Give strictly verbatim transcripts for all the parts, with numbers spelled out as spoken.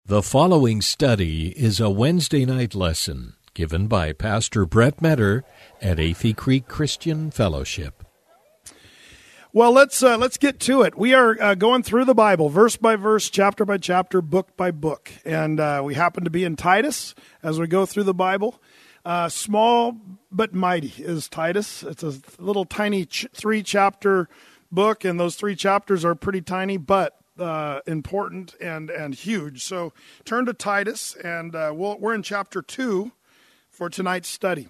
The following study is a Wednesday night lesson given by Pastor Brett Metter at Athey Creek Christian Fellowship. Well, let's uh, let's get to it. We are uh, going through the Bible, verse by verse, chapter by chapter, book by book. And uh, we happen to be in Titus as we go through the Bible. Uh, small but mighty is Titus. It's a little tiny ch- three-chapter book, and those three chapters are pretty tiny, but uh, important and, and huge. So turn to Titus, and uh, we'll, we're in chapter two for tonight's study.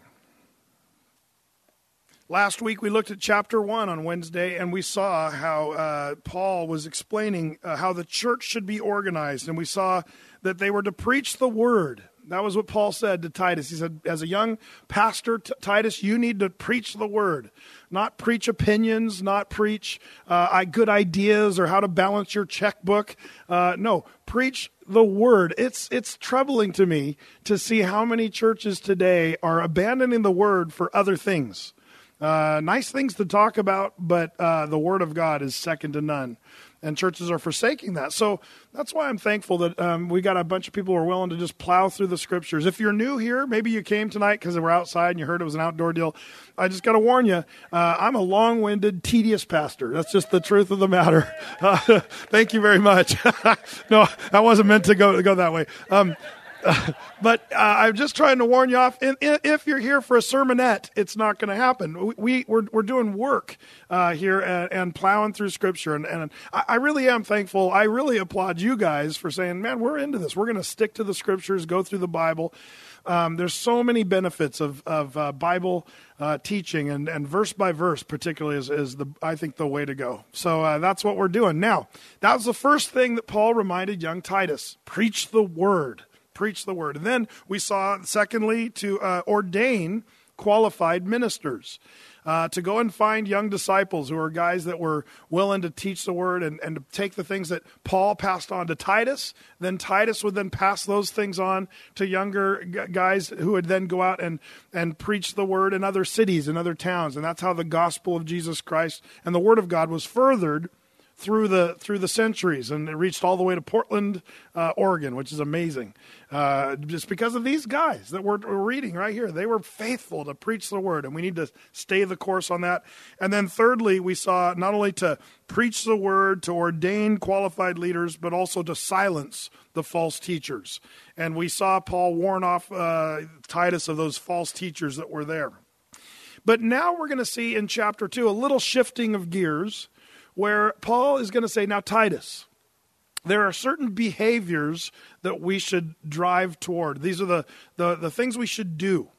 Last week we looked at chapter one on Wednesday, and we saw how uh, Paul was explaining uh, how the church should be organized, and we saw that they were to preach the word. That was what Paul said to Titus. He said, as a young pastor, T- Titus, you need to preach the word, not preach opinions, not preach uh, good ideas or how to balance your checkbook. Uh, no, preach the word. It's it's troubling to me to see how many churches today are abandoning the word for other things. Uh, nice things to talk about, but uh, the Word of God is second to none. And churches are forsaking that. So that's why I'm thankful that um, we got a bunch of people who are willing to just plow through the Scriptures. If you're new here, maybe you came tonight because we're outside and you heard it was an outdoor deal. I just got to warn you, uh, I'm a long-winded, tedious pastor. That's just the truth of the matter. Uh, thank you very much. No, I wasn't meant to go, to go that way. Um Uh, but uh, I'm just trying to warn you off. In, in, if you're here for a sermonette, it's not going to happen. We, we we're we're doing work uh, here and, and plowing through Scripture, and, and I, I really am thankful. I really applaud you guys for saying, "Man, we're into this. We're going to stick to the Scriptures, go through the Bible." Um, there's so many benefits of of uh, Bible uh, teaching, and, and verse by verse, particularly, is, is the I think the way to go. So uh, that's what we're doing now. That was the first thing that Paul reminded young Titus: preach the word. Preach the word. And then we saw, secondly, to uh, ordain qualified ministers, uh, to go and find young disciples who are guys that were willing to teach the word and, and to take the things that Paul passed on to Titus. Then Titus would then pass those things on to younger g- guys who would then go out and, and preach the word in other cities and other towns. And that's how the gospel of Jesus Christ and the word of God was furthered through the through the centuries, and it reached all the way to Portland, uh, Oregon, which is amazing. Uh, just because of these guys that we're, we're reading right here. They were faithful to preach the word, and we need to stay the course on that. And then thirdly, we saw not only to preach the word, to ordain qualified leaders, but also to silence the false teachers. And we saw Paul warn off uh, Titus of those false teachers that were there. But now we're going to see in chapter two a little shifting of gears, where Paul is going to say, now Titus, there are certain behaviors that we should drive toward. These are the, the, the things we should do.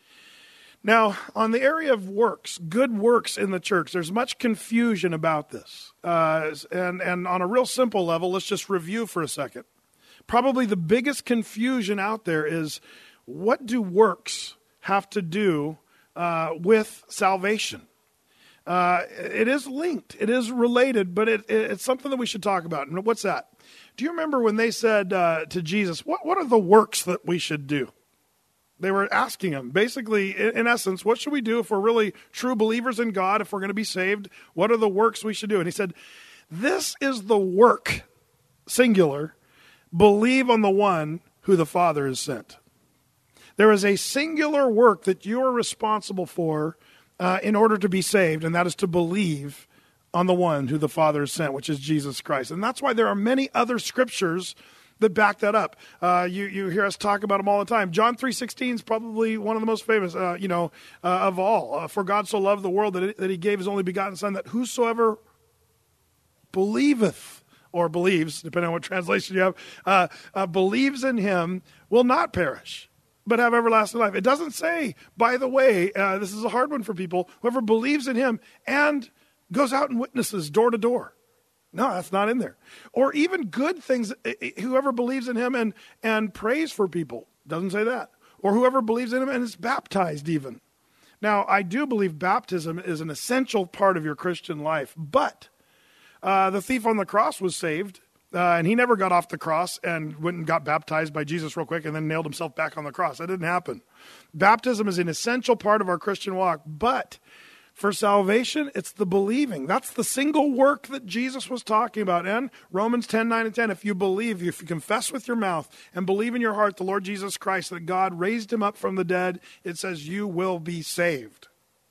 Now, on the area of works, good works in the church, there's much confusion about this. Uh, and, and on a real simple level, let's just review for a second. Probably the biggest confusion out there is, what do works have to do uh, with salvation? Uh, it is linked. It is related, but it, it, it's something that we should talk about. And what's that? Do you remember when they said uh, to Jesus, what, what are the works that we should do? They were asking him, basically, in, in essence, what should we do if we're really true believers in God, if we're going to be saved? What are the works we should do? And he said, this is the work, singular, believe on the one who the Father has sent. There is a singular work that you are responsible for Uh, in order to be saved, and that is to believe on the one who the Father has sent, which is Jesus Christ. And that's why there are many other scriptures that back that up. Uh, you, you hear us talk about them all the time. John three sixteen is probably one of the most famous, uh, you know, uh, of all. Uh, For God so loved the world that, it, that he gave his only begotten Son, that whosoever believeth, or believes, depending on what translation you have, uh, uh, believes in him will not perish, but have everlasting life. It doesn't say, by the way, uh, this is a hard one for people, whoever believes in him and goes out and witnesses door to door. No, that's not in there. Or even good things, whoever believes in him and, and prays for people. Doesn't say that. Or whoever believes in him and is baptized even. Now, I do believe baptism is an essential part of your Christian life, but uh, the thief on the cross was saved. Uh, and he never got off the cross and went and got baptized by Jesus real quick and then nailed himself back on the cross. That didn't happen. Baptism is an essential part of our Christian walk, but For salvation, it's the believing. That's the single work that Jesus was talking about. And Romans ten, nine, and ten, if you believe, if you confess with your mouth and believe in your heart the Lord Jesus Christ, that God raised him up from the dead, it says you will be saved.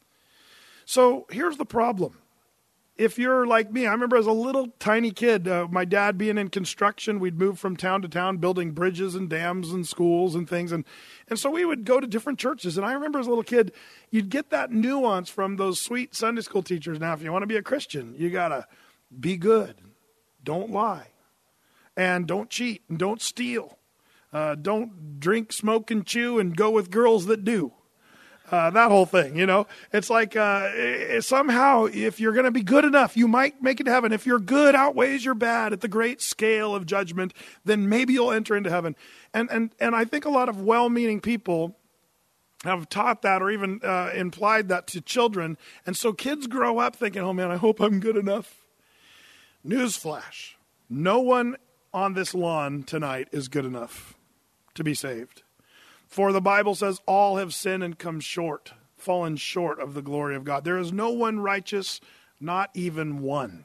So here's the problem. If you're like me, I remember as a little tiny kid, uh, my dad being in construction, we'd move from town to town building bridges and dams and schools and things. And, and so we would go to different churches. And I remember as a little kid, you'd get that nuance from those sweet Sunday school teachers. Now, if you want to be a Christian, you got to be good, don't lie, and don't cheat, and don't steal. Uh, don't drink, smoke, and chew, and go with girls that do. Uh, that whole thing, you know, it's like uh, it, somehow if you're going to be good enough, you might make it to heaven. If your good outweighs your bad at the great scale of judgment, then maybe you'll enter into heaven. And and and I think a lot of well-meaning people have taught that or even uh, implied that to children. And so kids grow up thinking, oh man, I hope I'm good enough. Newsflash. No one on this lawn tonight is good enough to be saved. For the Bible says all have sinned and come short, fallen short of the glory of God. There is no one righteous, not even one.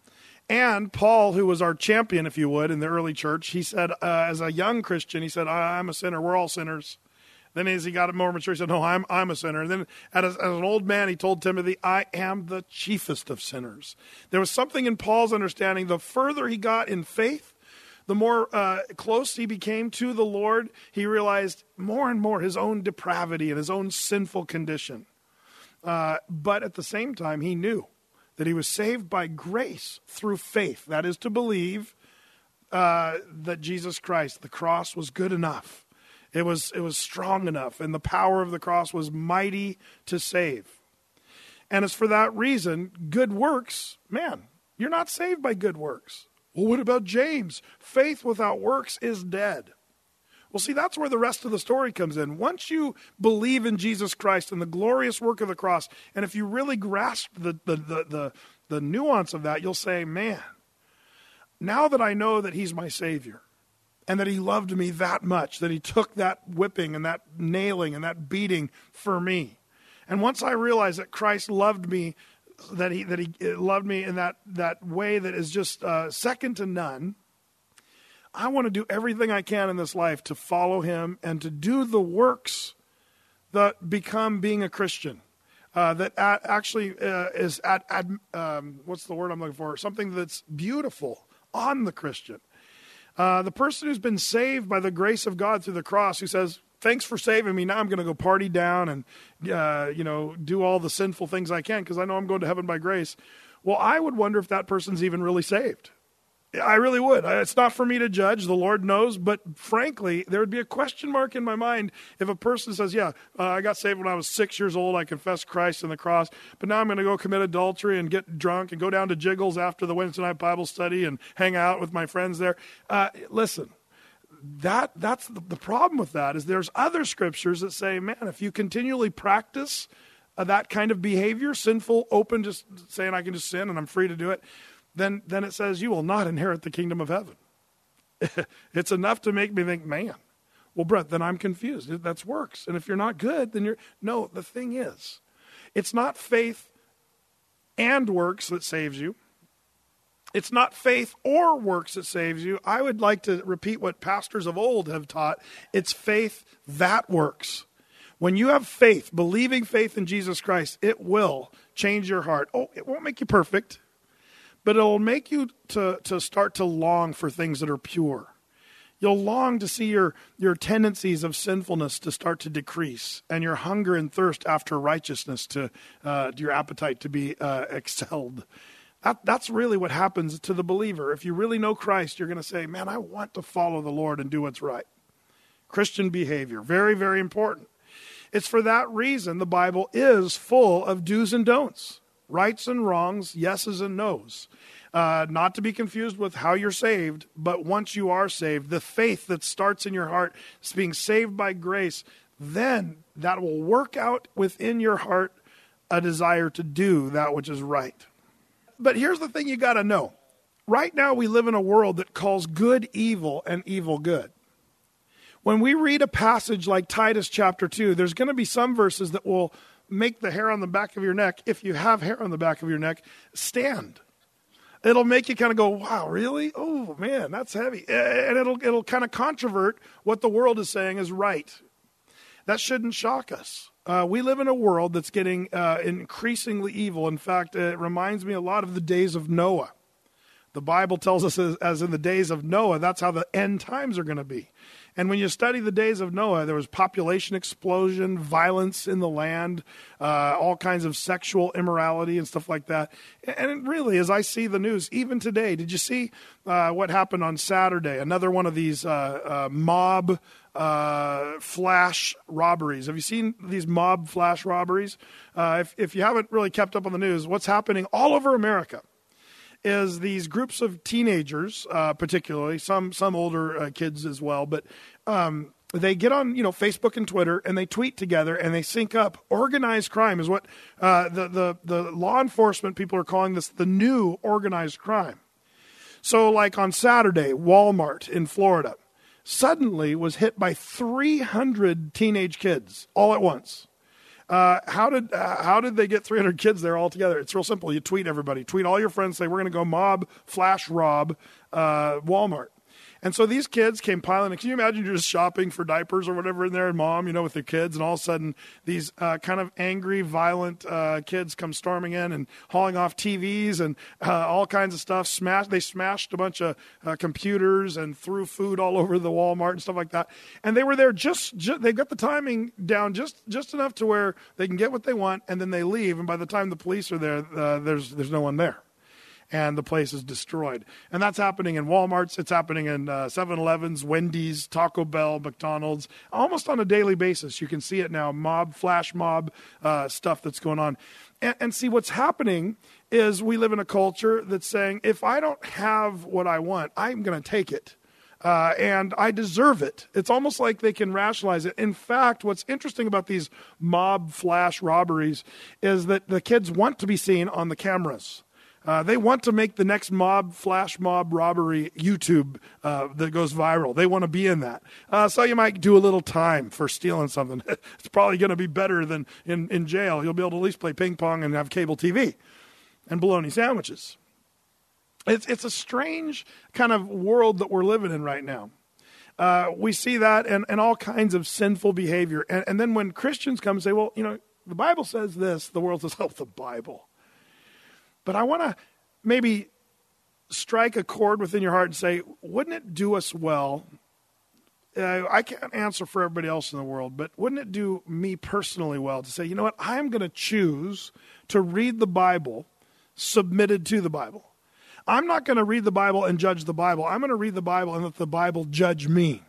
And Paul, who was our champion, if you would, in the early church, he said, uh, as a young Christian, he said, I'm a sinner. We're all sinners. Then as he got more mature, he said, no, I'm I'm a sinner. And then as, as an old man, he told Timothy, I am the chiefest of sinners. There was something in Paul's understanding. The further he got in faith, the more uh, close he became to the Lord, he realized more and more his own depravity and his own sinful condition. Uh, but at the same time, he knew that he was saved by grace through faith. That is to believe uh, that Jesus Christ, the cross, was good enough. It was, it was strong enough, and the power of the cross was mighty to save. And it's for that reason, good works, man, you're not saved by good works. Well, what about James? Faith without works is dead. Well, see, that's where the rest of the story comes in. Once you believe in Jesus Christ and the glorious work of the cross, and if you really grasp the, the, the, the, the nuance of that, you'll say, man, now that I know that he's my Savior and that he loved me that much, that he took that whipping and that nailing and that beating for me, and once I realize that Christ loved me that he that he loved me in that, that way that is just uh, second to none, I want to do everything I can in this life to follow him and to do the works that become being a Christian. Uh, that at, actually uh, is, at, at um, what's the word I'm looking for? Something that's beautiful on the Christian. Uh, the person who's been saved by the grace of God through the cross, who says, thanks for saving me. Now I'm going to go party down and, uh, you know, do all the sinful things I can because I know I'm going to heaven by grace. Well, I would wonder if that person's even really saved. I really would. It's not for me to judge. The Lord knows. But frankly, there would be a question mark in my mind if a person says, yeah, uh, I got saved when I was six years old. I confessed Christ and the cross. But now I'm going to go commit adultery and get drunk and go down to Jiggles after the Wednesday night Bible study and hang out with my friends there. Uh, listen. That that's the, the problem with that is there's other scriptures that say, man, if you continually practice uh, that kind of behavior, sinful, open, just saying I can just sin and I'm free to do it, then then it says you will not inherit the kingdom of heaven. It's enough to make me think, man, well, Brett, then I'm confused. That's works. And if you're not good, then you're, no, the thing is, it's not faith and works that saves you. It's not faith or works that saves you. I would like to repeat what pastors of old have taught. It's faith that works. When you have faith, believing faith in Jesus Christ, it will change your heart. Oh, it won't make you perfect, but it'll make you to, to start to long for things that are pure. You'll long to see your, your tendencies of sinfulness to start to decrease and your hunger and thirst after righteousness to uh, your appetite to be uh, excelled. That, that's really what happens to the believer. If you really know Christ, you're going to say, man, I want to follow the Lord and do what's right. Christian behavior, very, very important. It's for that reason the Bible is full of do's and don'ts, rights and wrongs, yeses and nos. Uh, not to be confused with how you're saved, but once you are saved, the faith that starts in your heart is being saved by grace, then that will work out within your heart a desire to do that which is right. But here's the thing you got to know. Right now we live in a world that calls good evil and evil good. When we read a passage like Titus chapter two, there's going to be some verses that will make the hair on the back of your neck, if you have hair on the back of your neck, stand. It'll make you kind of go, wow, really? Oh, man, that's heavy. And it'll it'll kind of controvert what the world is saying is right. That shouldn't shock us. Uh, we live in a world that's getting uh, increasingly evil. In fact, it reminds me a lot of the days of Noah. The Bible tells us as, as in the days of Noah, that's how the end times are going to be. And when you study the days of Noah, there was population explosion, violence in the land, uh, all kinds of sexual immorality and stuff like that. And it really, as I see the news, even today, did you see uh, what happened on Saturday? Another one of these uh, uh, mob uh, flash robberies. Have you seen these mob flash robberies? Uh, if, if you haven't really kept up on the news, what's happening all over America is these groups of teenagers, uh, particularly some some older uh, kids as well, but um, they get on you know Facebook and Twitter and they tweet together and they sync up. Organized crime is what uh, the the the law enforcement people are calling this the new organized crime. So, like on Saturday, Walmart in Florida suddenly was hit by three hundred teenage kids all at once. Uh, how did uh, how did they get three hundred kids there all together? It's real simple. You tweet everybody. Tweet all your friends. Say, we're going to go mob, flash rob uh, Walmart. And so these kids came piling in. Can you imagine you're just shopping for diapers or whatever in there and mom, you know, with their kids, and all of a sudden these uh, kind of angry, violent uh, kids come storming in and hauling off T Vs and uh, all kinds of stuff. Smash, they smashed a bunch of uh, computers and threw food all over the Walmart and stuff like that. And they were there just, just they've got the timing down just, just enough to where they can get what they want and then they leave. And by the time the police are there, uh, there's there's no one there. And the place is destroyed. And that's happening in Walmarts. It's happening in uh, seven elevens, Wendy's, Taco Bell, McDonald's, almost on a daily basis. You can see it now, mob, flash mob uh, stuff that's going on. And, and see, what's happening is we live in a culture that's saying, if I don't have what I want, I'm going to take it. Uh, and I deserve it. It's almost like they can rationalize it. In fact, what's interesting about these mob flash robberies is that the kids want to be seen on the cameras. Uh, they want to make the next mob, flash mob robbery YouTube uh, that goes viral. They want to be in that. Uh, so you might do a little time for stealing something. It's probably going to be better than in, in jail. You'll be able to at least play ping pong and have cable T V and bologna sandwiches. It's, it's a strange kind of world that we're living in right now. Uh, we see that and, and all kinds of sinful behavior. And, and then when Christians come and say, well, you know, the Bible says this, the world says, oh, the Bible. But I want to maybe strike a chord within your heart and say, wouldn't it do us well? Uh, I can't answer for everybody else in the world, but wouldn't it do me personally well to say, you know what, I'm going to choose to read the Bible submitted to the Bible. I'm not going to read the Bible and judge the Bible. I'm going to read the Bible and let the Bible judge me.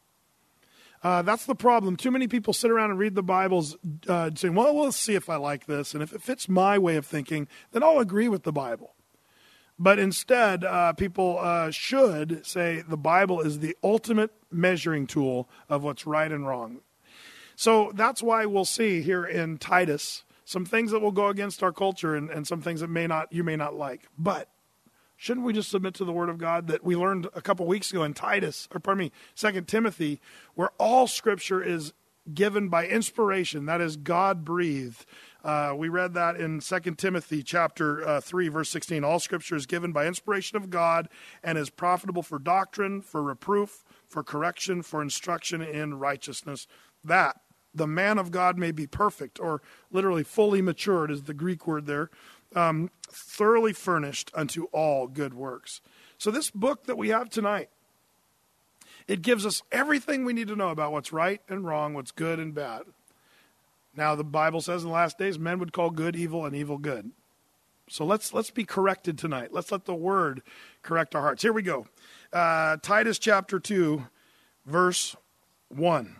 Uh, that's the problem. Too many people sit around and read the Bibles uh, saying, well, we'll see if I like this. And if it fits my way of thinking, then I'll agree with the Bible. But instead, uh, people uh, should say the Bible is the ultimate measuring tool of what's right and wrong. So that's why we'll see here in Titus some things that will go against our culture and, and some things that may not you may not like. But shouldn't we just submit to the Word of God that we learned a couple weeks ago in Titus, or pardon me, Second Timothy, where all Scripture is given by inspiration, that is God-breathed. Uh, we read that in Second Timothy chapter uh, three, verse sixteen. All Scripture is given by inspiration of God and is profitable for doctrine, for reproof, for correction, for instruction in righteousness, that the man of God may be perfect, or literally fully matured is the Greek word there, Um, thoroughly furnished unto all good works. So this book that we have tonight, it gives us everything we need to know about what's right and wrong, what's good and bad. Now the Bible says in the last days, men would call good evil and evil good. So let's let's be corrected tonight. Let's let the Word correct our hearts. Here we go. Uh, Titus chapter two, verse one.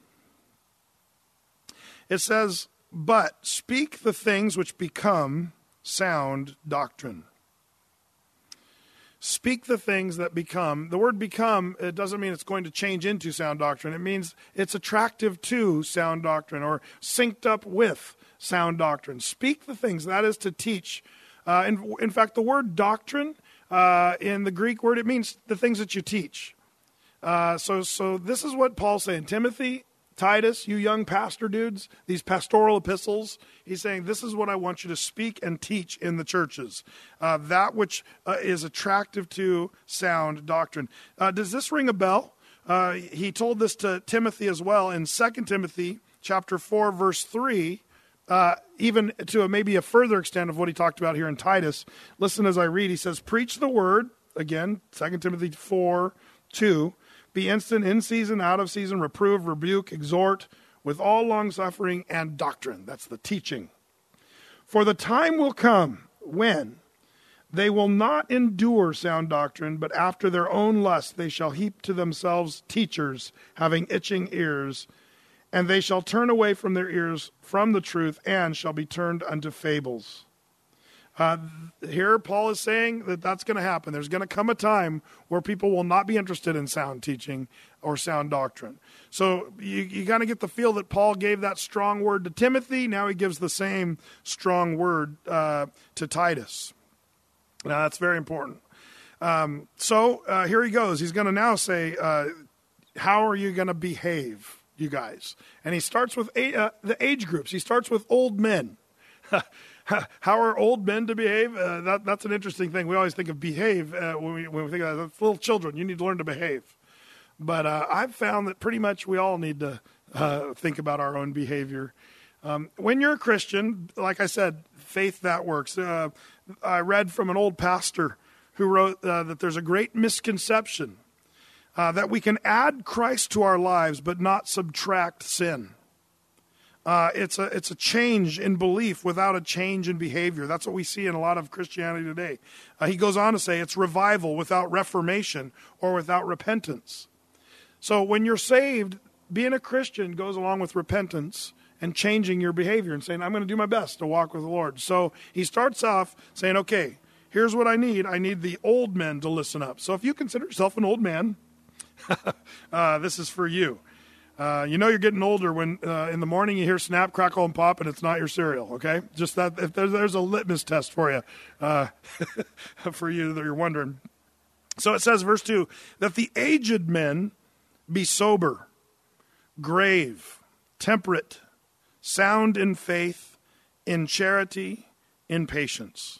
It says, but speak the things which become sound doctrine. Speak the things that become. The word become, it doesn't mean it's going to change into sound doctrine. It means it's attractive to sound doctrine or synced up with sound doctrine. Speak the things, that is to teach. Uh, in, in fact, the word doctrine uh, in the Greek word, it means the things that you teach. Uh, so, so this is what Paul's saying. Timothy, Titus, you young pastor dudes, these pastoral epistles, he's saying, this is what I want you to speak and teach in the churches. Uh, that which uh, is attractive to sound doctrine. Uh, does this ring a bell? Uh, he told this to Timothy as well in Second Timothy chapter four, verse three, uh, even to a, maybe a further extent of what he talked about here in Titus. Listen as I read. He says, preach the word, again, Second Timothy four, two, be instant in season, out of season, reprove, rebuke, exhort, with all longsuffering and doctrine. That's the teaching. For the time will come when they will not endure sound doctrine, but after their own lust they shall heap to themselves teachers having itching ears, and they shall turn away from their ears from the truth, and shall be turned unto fables. Uh, here Paul is saying that that's going to happen. There's going to come a time where people will not be interested in sound teaching or sound doctrine. So you, you kind of get the feel that Paul gave that strong word to Timothy. Now he gives the same strong word uh, to Titus. Now that's very important. Um, so uh, here he goes. He's going to now say, uh, how are you going to behave, you guys? And he starts with a, uh, the age groups. He starts with old men. How are old men to behave? Uh, that, that's an interesting thing. We always think of behave uh, when, we, when we think of that. That's little children. You need to learn to behave. But uh, I've found that pretty much we all need to uh, think about our own behavior. Um, when you're a Christian, like I said, faith that works. Uh, I read from an old pastor who wrote uh, that there's a great misconception uh, that we can add Christ to our lives but not subtract sin. Uh, it's a it's a change in belief without a change in behavior. That's what we see in a lot of Christianity today. Uh, he goes on to say it's revival without reformation or without repentance. So when you're saved, being a Christian goes along with repentance and changing your behavior and saying, I'm going to do my best to walk with the Lord. So he starts off saying, okay, here's what I need. I need the old men to listen up. So if you consider yourself an old man, uh, this is for you. Uh, you know you're getting older when uh, in the morning you hear snap, crackle, and pop, and it's not your cereal, okay? Just that, if there's, there's a litmus test for you, uh, for you that you're wondering. So it says, verse two, that the aged men be sober, grave, temperate, sound in faith, in charity, in patience.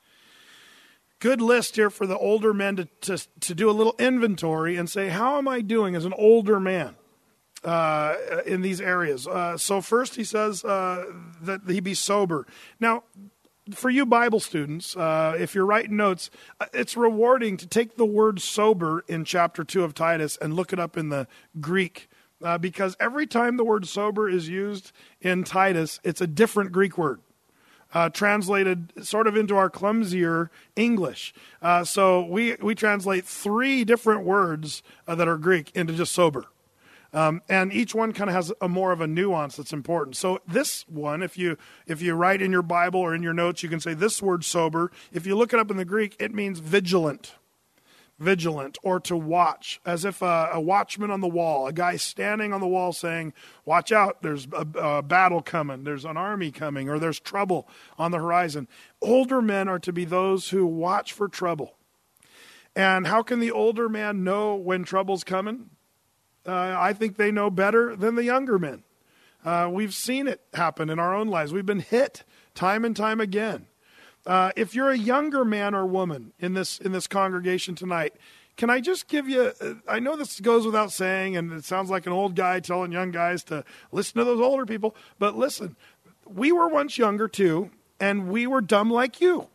Good list here for the older men to, to, to do a little inventory and say, how am I doing as an older man? Uh, in these areas. Uh, so first he says uh, that he be sober. Now, for you Bible students, uh, if you're writing notes, it's rewarding to take the word sober in chapter two of Titus and look it up in the Greek. Uh, because every time the word sober is used in Titus, it's a different Greek word. Uh, translated sort of into our clumsier English. Uh, so we, we translate three different words uh, that are Greek into just sober. Um, and each one kind of has a more of a nuance that's important. So this one, if you if you write in your Bible or in your notes, you can say this word sober. If you look it up in the Greek, it means vigilant. Vigilant, or to watch, as if a, a watchman on the wall, a guy standing on the wall saying, watch out, there's a, a battle coming, there's an army coming, or there's trouble on the horizon. Older men are to be those who watch for trouble. And how can the older man know when trouble's coming? Uh, I think they know better than the younger men. Uh, we've seen it happen in our own lives. We've been hit time and time again. Uh, if you're a younger man or woman in this in this congregation tonight, can I just give you, uh, I know this goes without saying, and it sounds like an old guy telling young guys to listen to those older people, but listen, we were once younger too, and we were dumb like you.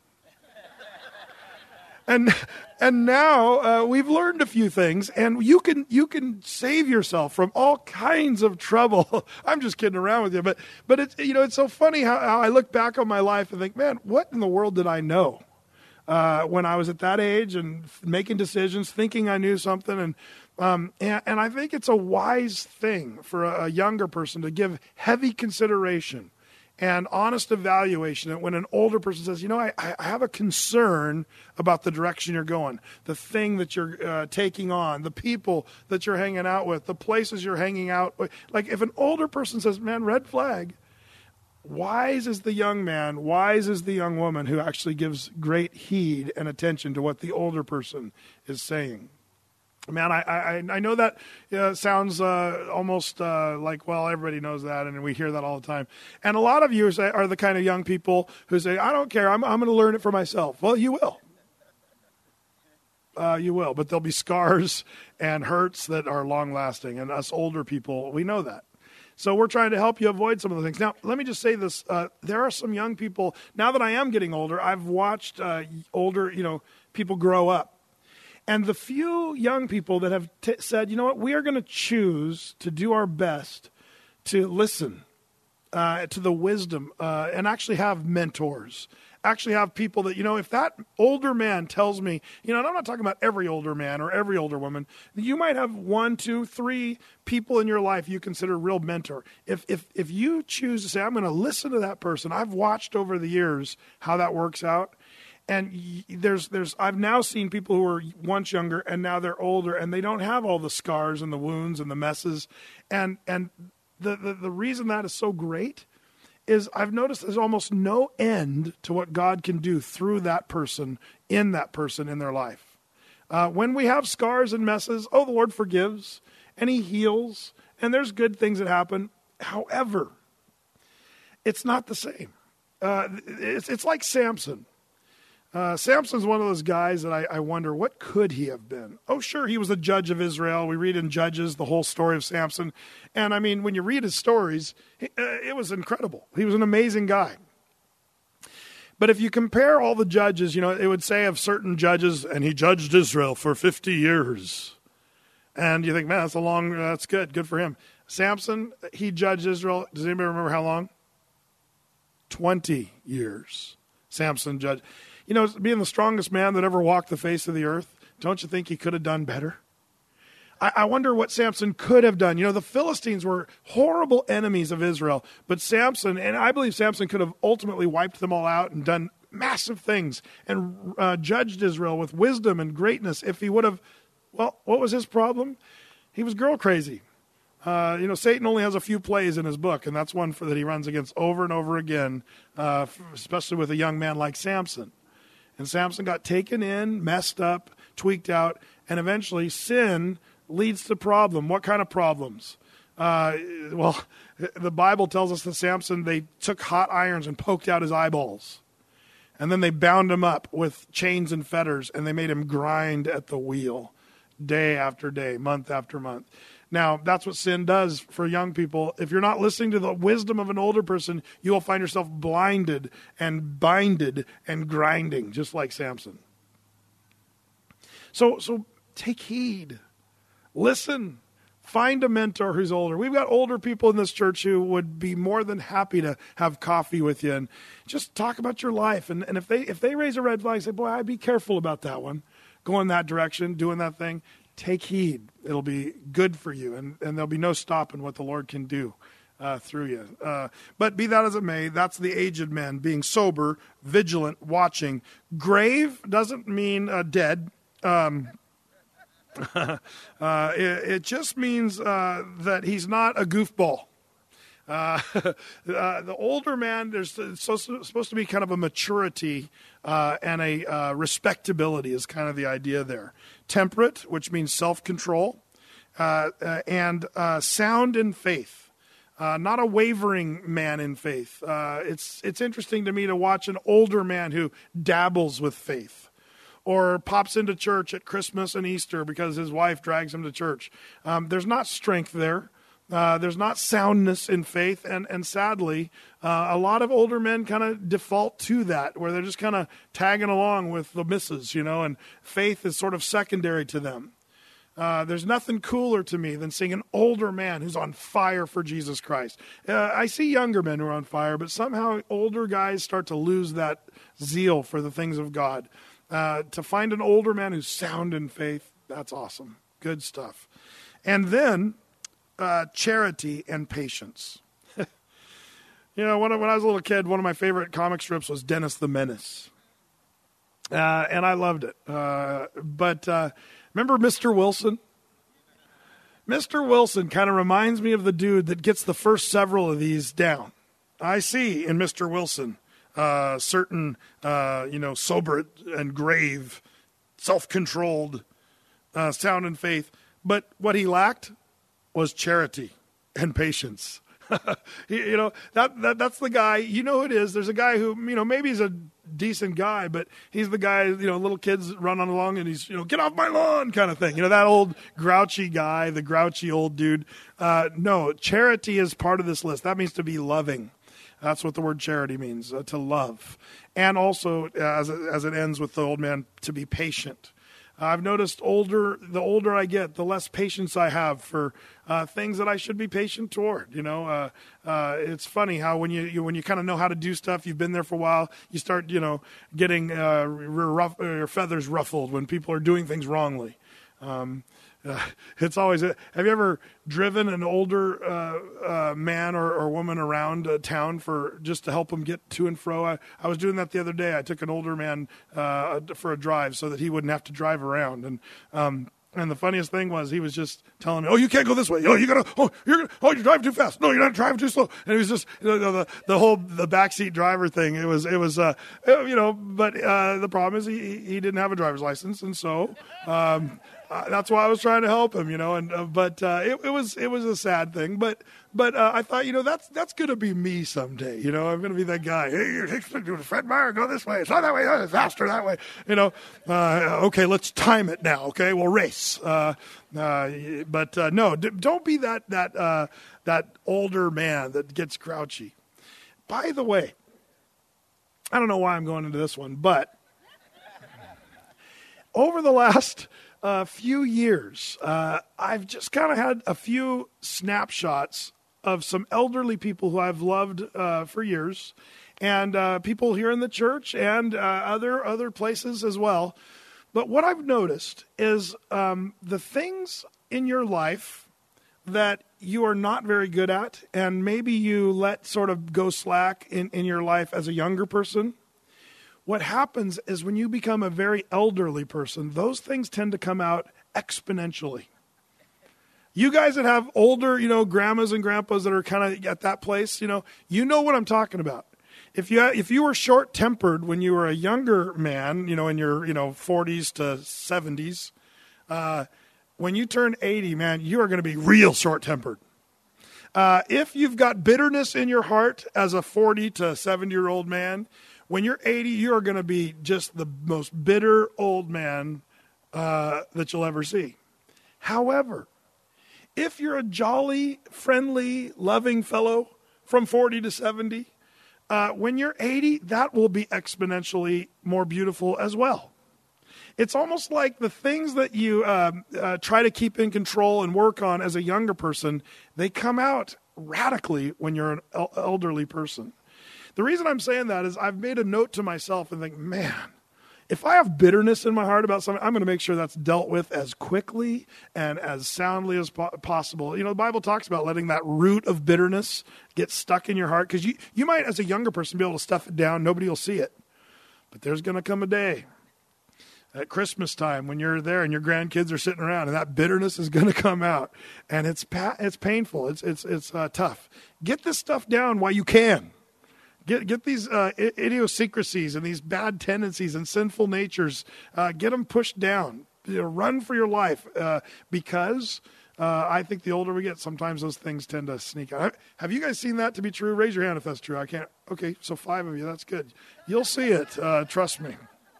And and now uh, we've learned a few things, and you can you can save yourself from all kinds of trouble. I'm just kidding around with you, but but it's you know it's so funny how, how I look back on my life and think, man, what in the world did I know uh, when I was at that age and making decisions, thinking I knew something, and um, and, and I think it's a wise thing for a, a younger person to give heavy consideration and honest evaluation. When an older person says, you know, I, I have a concern about the direction you're going, the thing that you're uh, taking on, the people that you're hanging out with, the places you're hanging out with. Like if an older person says, man, red flag, wise is the young man, wise is the young woman who actually gives great heed and attention to what the older person is saying. Man, I I, I know that uh, sounds uh, almost uh, like, well, everybody knows that, and we hear that all the time. And a lot of you are, are the kind of young people who say, I don't care, I'm, I'm going to learn it for myself. Well, you will. Uh, you will, but there'll be scars and hurts that are long-lasting, and us older people, we know that. So we're trying to help you avoid some of the things. Now, let me just say this. Uh, there are some young people, now that I am getting older, I've watched uh, older, you know, people grow up. And the few young people that have t- said, you know what, we are going to choose to do our best to listen uh, to the wisdom uh, and actually have mentors, actually have people that, you know, if that older man tells me, you know, and I'm not talking about every older man or every older woman, you might have one, two, three people in your life you consider a real mentor. If, if, if you choose to say, I'm going to listen to that person, I've watched over the years how that works out. And there's, there's, I've now seen people who were once younger and now they're older and they don't have all the scars and the wounds and the messes. And, and the, the, the reason that is so great is I've noticed there's almost no end to what God can do through that person, in that person, in their life. Uh, when we have scars and messes, oh, the Lord forgives and he heals and there's good things that happen. However, it's not the same. Uh, it's, it's like Samson. Uh, Samson's one of those guys that I, I wonder, what could he have been? Oh, sure, he was the judge of Israel. We read in Judges the whole story of Samson. And, I mean, when you read his stories, he, uh, it was incredible. He was an amazing guy. But if you compare all the judges, you know, it would say of certain judges, and he judged Israel for fifty years. And you think, man, that's a long, that's good, good for him. Samson, he judged Israel, does anybody remember how long? twenty years. Samson judged. You know, being the strongest man that ever walked the face of the earth, don't you think he could have done better? I, I wonder what Samson could have done. You know, the Philistines were horrible enemies of Israel, but Samson, and I believe Samson could have ultimately wiped them all out and done massive things and uh, judged Israel with wisdom and greatness if he would have, well, what was his problem? He was girl crazy. Uh, you know, Satan only has a few plays in his book, and that's one for, that he runs against over and over again, uh, especially with a young man like Samson. And Samson got taken in, messed up, tweaked out, and eventually sin leads to problem. What kind of problems? Uh, well, the Bible tells us that Samson, they took hot irons and poked out his eyeballs. And then they bound him up with chains and fetters, and they made him grind at the wheel day after day, month after month. Now, that's what sin does for young people. If you're not listening to the wisdom of an older person, you will find yourself blinded and binded and grinding, just like Samson. So, so take heed. Listen. Find a mentor who's older. We've got older people in this church who would be more than happy to have coffee with you and just talk about your life. And, and if they if they raise a red flag, say, boy, I'd be careful about that one. Go in that direction, doing that thing. Take heed. It'll be good for you, and, and there'll be no stopping what the Lord can do uh, through you. Uh, but be that as it may, that's the aged men, being sober, vigilant, watching. Grave doesn't mean uh, dead. Um, uh, it, it just means uh, that he's not a goofball. Uh, uh, the older man, there's so, so, supposed to be kind of a maturity uh, and a uh, respectability is kind of the idea there. Temperate, which means self-control, uh, uh, and uh, sound in faith. Uh, not a wavering man in faith. Uh, it's it's interesting to me to watch an older man who dabbles with faith, or pops into church at Christmas and Easter because his wife drags him to church. Um, there's not strength there. Uh, there's not soundness in faith, and, and sadly, uh, a lot of older men kind of default to that, where they're just kind of tagging along with the misses, you know, and faith is sort of secondary to them. Uh, there's nothing cooler to me than seeing an older man who's on fire for Jesus Christ. Uh, I see younger men who are on fire, but somehow older guys start to lose that zeal for the things of God. Uh, to find an older man who's sound in faith, that's awesome. Good stuff. And then uh, charity and patience. You know, when I, when I was a little kid, one of my favorite comic strips was Dennis the Menace. Uh, and I loved it. Uh, but uh, remember Mister Wilson? Mister Wilson kind of reminds me of the dude that gets the first several of these down. I see in Mister Wilson uh, certain, uh, you know, sober and grave, self-controlled uh, sound in faith. But what he lacked was charity and patience. you know, that, that that's the guy, you know who it is. There's a guy who, you know, maybe he's a decent guy, but he's the guy, you know, little kids run on along and he's, you know, get off my lawn kind of thing. You know, that old grouchy guy, the grouchy old dude. Uh, no, charity is part of this list. That means to be loving. That's what the word charity means, uh, to love. And also, uh, as, it, as it ends with the old man, to be patient. Uh, I've noticed older, the older I get, the less patience I have for uh, things that I should be patient toward. You know, uh, uh, it's funny how when you, you when you kind of know how to do stuff, you've been there for a while, you start, you know, getting uh, rough, uh, your feathers ruffled when people are doing things wrongly. Um, Uh, it's always, a, have you ever driven an older uh, uh, man or, or woman around uh, town for just to help them get to and fro? I, I was doing that the other day. I took an older man uh, for a drive so that he wouldn't have to drive around. And um, and the funniest thing was he was just telling me, "Oh, you can't go this way. Oh, you gotta. Oh, you're gonna, oh, you're driving too fast. No, you're not driving too slow." And it was just, you know, the the whole the backseat driver thing. It was it was uh, you know. But uh, the problem is he he didn't have a driver's license, and so. Um, Uh, that's why I was trying to help him, you know, and uh, but uh, it, it was it was a sad thing, but but uh, I thought, you know, that's that's gonna be me someday, you know, I'm gonna be that guy. Hey, you're Fred Meyer, go this way. It's not that way. It's faster that way, you know. Uh, okay, let's time it now. Okay, we'll race. Uh, uh, but uh, no, d- don't be that that uh, that older man that gets grouchy. By the way, I don't know why I'm going into this one, but over the last a uh, few years, uh, I've just kind of had a few snapshots of some elderly people who I've loved uh, for years, and uh, people here in the church and uh, other other places as well. But what I've noticed is um, the things in your life that you are not very good at, and maybe you let sort of go slack in, in your life as a younger person. What happens is when you become a very elderly person, those things tend to come out exponentially. You guys that have older, you know, grandmas and grandpas that are kind of at that place, you know, you know what I'm talking about. If you if you were short-tempered when you were a younger man, you know, in your, you know, forties to seventies, uh, when you turn eighty, man, you are going to be real short-tempered. Uh, if you've got bitterness in your heart as a forty to seventy-year-old man, when you're eighty, you are going to be just the most bitter old man uh, that you'll ever see. However, if you're a jolly, friendly, loving fellow from forty to seventy, uh, when you're eighty, that will be exponentially more beautiful as well. It's almost like the things that you uh, uh, try to keep in control and work on as a younger person, they come out radically when you're an el- elderly person. The reason I'm saying that is I've made a note to myself and think, man, if I have bitterness in my heart about something, I'm going to make sure that's dealt with as quickly and as soundly as po- possible. You know, the Bible talks about letting that root of bitterness get stuck in your heart, because you, you might, as a younger person, be able to stuff it down. Nobody will see it. But there's going to come a day at Christmas time when you're there and your grandkids are sitting around, and that bitterness is going to come out, and it's pa- it's painful. It's it's it's uh, tough. Get this stuff down while you can. Get get these uh, idiosyncrasies and these bad tendencies and sinful natures, uh, get them pushed down. You know, run for your life, uh, because uh, I think the older we get, sometimes those things tend to sneak out. Have you guys seen that to be true? Raise your hand if that's true. I can't. Okay, so five of you. That's good. You'll see it. Uh, trust me.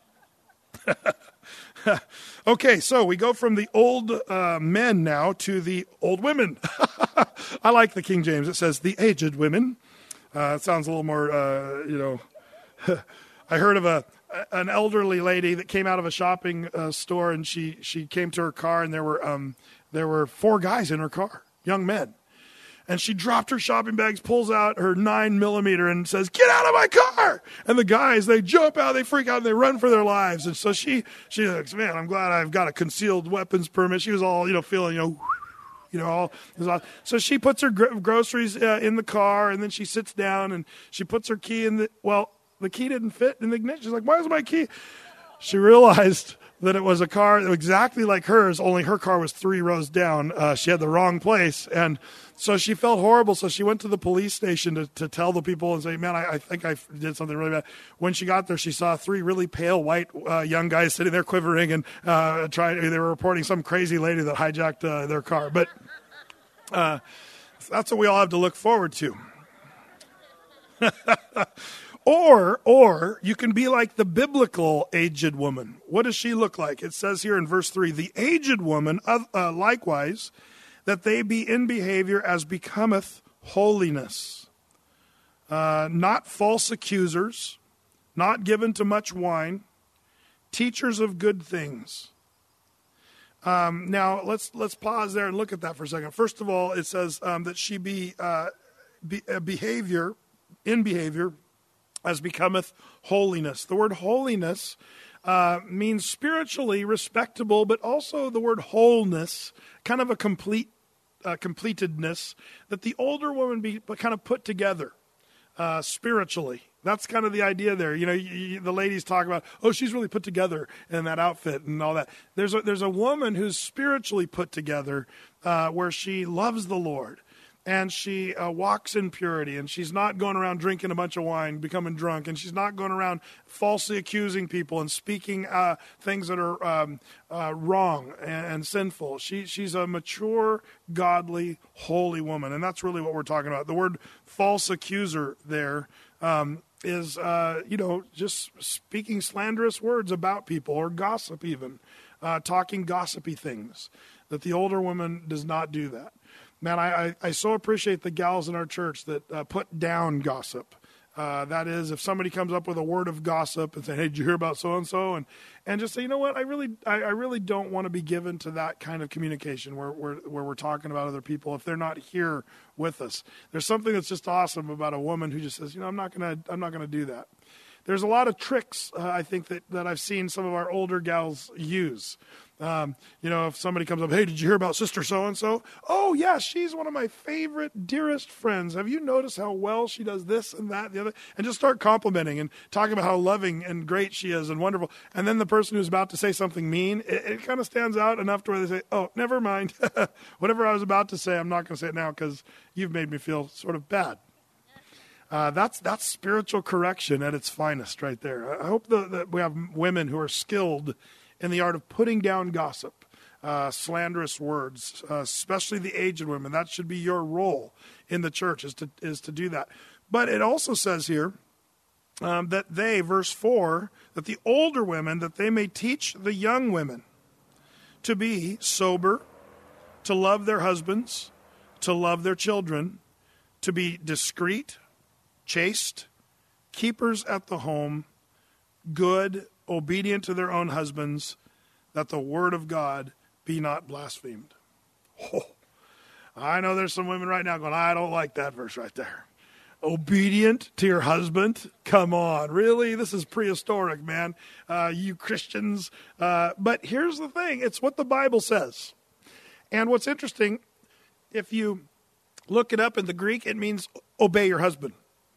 Okay, so we go from the old uh, men now to the old women. I like the King James. It says the aged women. Uh, it sounds a little more, uh, you know, I heard of a an elderly lady that came out of a shopping uh, store, and she, she came to her car, and there were um there were four guys in her car, young men. And she dropped her shopping bags, pulls out her nine millimeter and says, "Get out of my car!" And the guys, they jump out, they freak out, and they run for their lives. And so she, she thinks, man, I'm glad I've got a concealed weapons permit. She was all, you know, feeling, you know, you know, all, all. So she puts her gr- groceries uh, in the car, and then she sits down and she puts her key in the, well, the key didn't fit in the ignition. She's like, "Why is my key?" She realized that it was a car exactly like hers, only her car was three rows down. Uh, she had the wrong place. And so she felt horrible. So she went to the police station to, to tell the people and say, man, I, I think I did something really bad. When she got there, she saw three really pale white uh, young guys sitting there quivering and uh, trying. They were reporting some crazy lady that hijacked uh, their car. But uh, that's what we all have to look forward to. Or, or you can be like the biblical aged woman. What does she look like? It says here in verse three, the aged woman, uh, likewise, that they be in behavior as becometh holiness, uh, not false accusers, not given to much wine, teachers of good things. Um, now let's let's pause there and look at that for a second. First of all, it says um, that she be, uh, be uh, behavior in behavior. As becometh holiness. The word holiness uh, means spiritually respectable, but also the word wholeness, kind of a complete uh, completedness, that the older woman be kind of put together uh, spiritually. That's kind of the idea there. You know, you, you, the ladies talk about, oh, she's really put together in that outfit and all that. There's a, there's a woman who's spiritually put together uh, where she loves the Lord. And she uh, walks in purity, and she's not going around drinking a bunch of wine, becoming drunk, and she's not going around falsely accusing people and speaking uh, things that are um, uh, wrong and, and sinful. She, she's a mature, godly, holy woman, and that's really what we're talking about. The word false accuser there um, is, uh, you know, just speaking slanderous words about people or gossip even, uh, talking gossipy things, that the older woman does not do that. Man, I, I, I so appreciate the gals in our church that uh, put down gossip. Uh, that is, if somebody comes up with a word of gossip and say, hey, did you hear about so-and-so? And and just say, you know what, I really I, I really don't want to be given to that kind of communication where, where, where we're talking about other people if they're not here with us. There's something that's just awesome about a woman who just says, you know, I'm not gonna I'm not gonna do that. There's a lot of tricks, uh, I think, that, that I've seen some of our older gals use. Um, you know, if somebody comes up, hey, did you hear about Sister So-and-so? Oh, yeah, she's one of my favorite, dearest friends. Have you noticed how well she does this and that and the other? And just start complimenting and talking about how loving and great she is and wonderful. And then the person who's about to say something mean, it, it kind of stands out enough to where they say, oh, never mind. Whatever I was about to say, I'm not going to say it now because you've made me feel sort of bad. Uh, that's that's spiritual correction at its finest right there. I hope the, that we have women who are skilled in the art of putting down gossip, uh, slanderous words, uh, especially the aged women. That should be your role in the church, is to is to do that. But it also says here um, that they, verse four, that the older women, that they may teach the young women to be sober, to love their husbands, to love their children, to be discreet, chaste, keepers at the home, good, obedient to their own husbands, that the word of God be not blasphemed. Oh, I know there's some women right now going, I don't like that verse right there. Obedient to your husband? Come on, really? This is prehistoric, man. Uh, you Christians. Uh, but here's the thing. It's what the Bible says. And what's interesting, if you look it up in the Greek, it means obey your husband.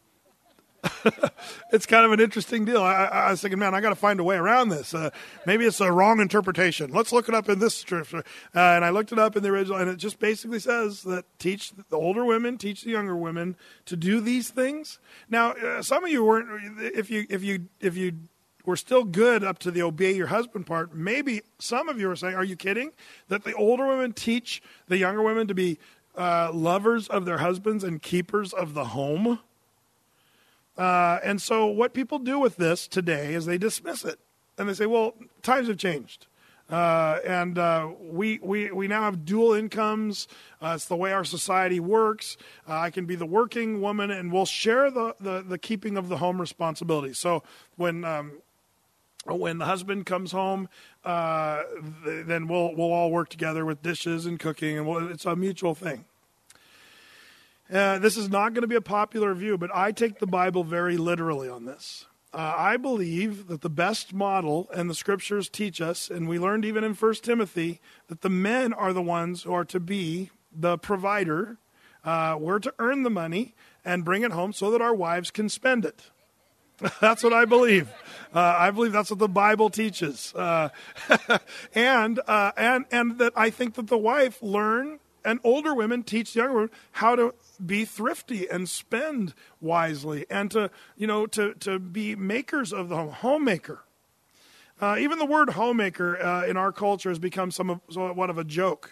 It's kind of an interesting deal. I, I was thinking, man, I got to find a way around this. Uh, maybe it's a wrong interpretation. Let's look it up in this scripture. Uh, and I looked it up in the original, and it just basically says that teach the older women, teach the younger women to do these things. Now, uh, some of you weren't. If you if you if you were still good up to the obey your husband part, maybe some of you are saying, "Are you kidding?" That the older women teach the younger women to be uh, lovers of their husbands and keepers of the home. Uh, and so what people do with this today is they dismiss it. And they say, well, times have changed. Uh, and uh, we, we we now have dual incomes. Uh, it's the way our society works. Uh, I can be the working woman, and we'll share the, the, the keeping of the home responsibility. So when um, when the husband comes home, uh, th- then we'll we'll all work together with dishes and cooking, and we'll, it's a mutual thing. Uh, this is not going to be a popular view, but I take the Bible very literally on this. Uh, I believe that the best model, and the scriptures teach us, and we learned even in First Timothy, that the men are the ones who are to be the provider. Uh, we're to earn the money and bring it home so that our wives can spend it. That's what I believe. Uh, I believe that's what the Bible teaches. Uh, and, uh, and, and that I think that the wife learn, and older women teach younger women how to be thrifty and spend wisely and to, you know, to, to be makers of the home, homemaker. Uh, even the word homemaker uh, in our culture has become some somewhat of a joke.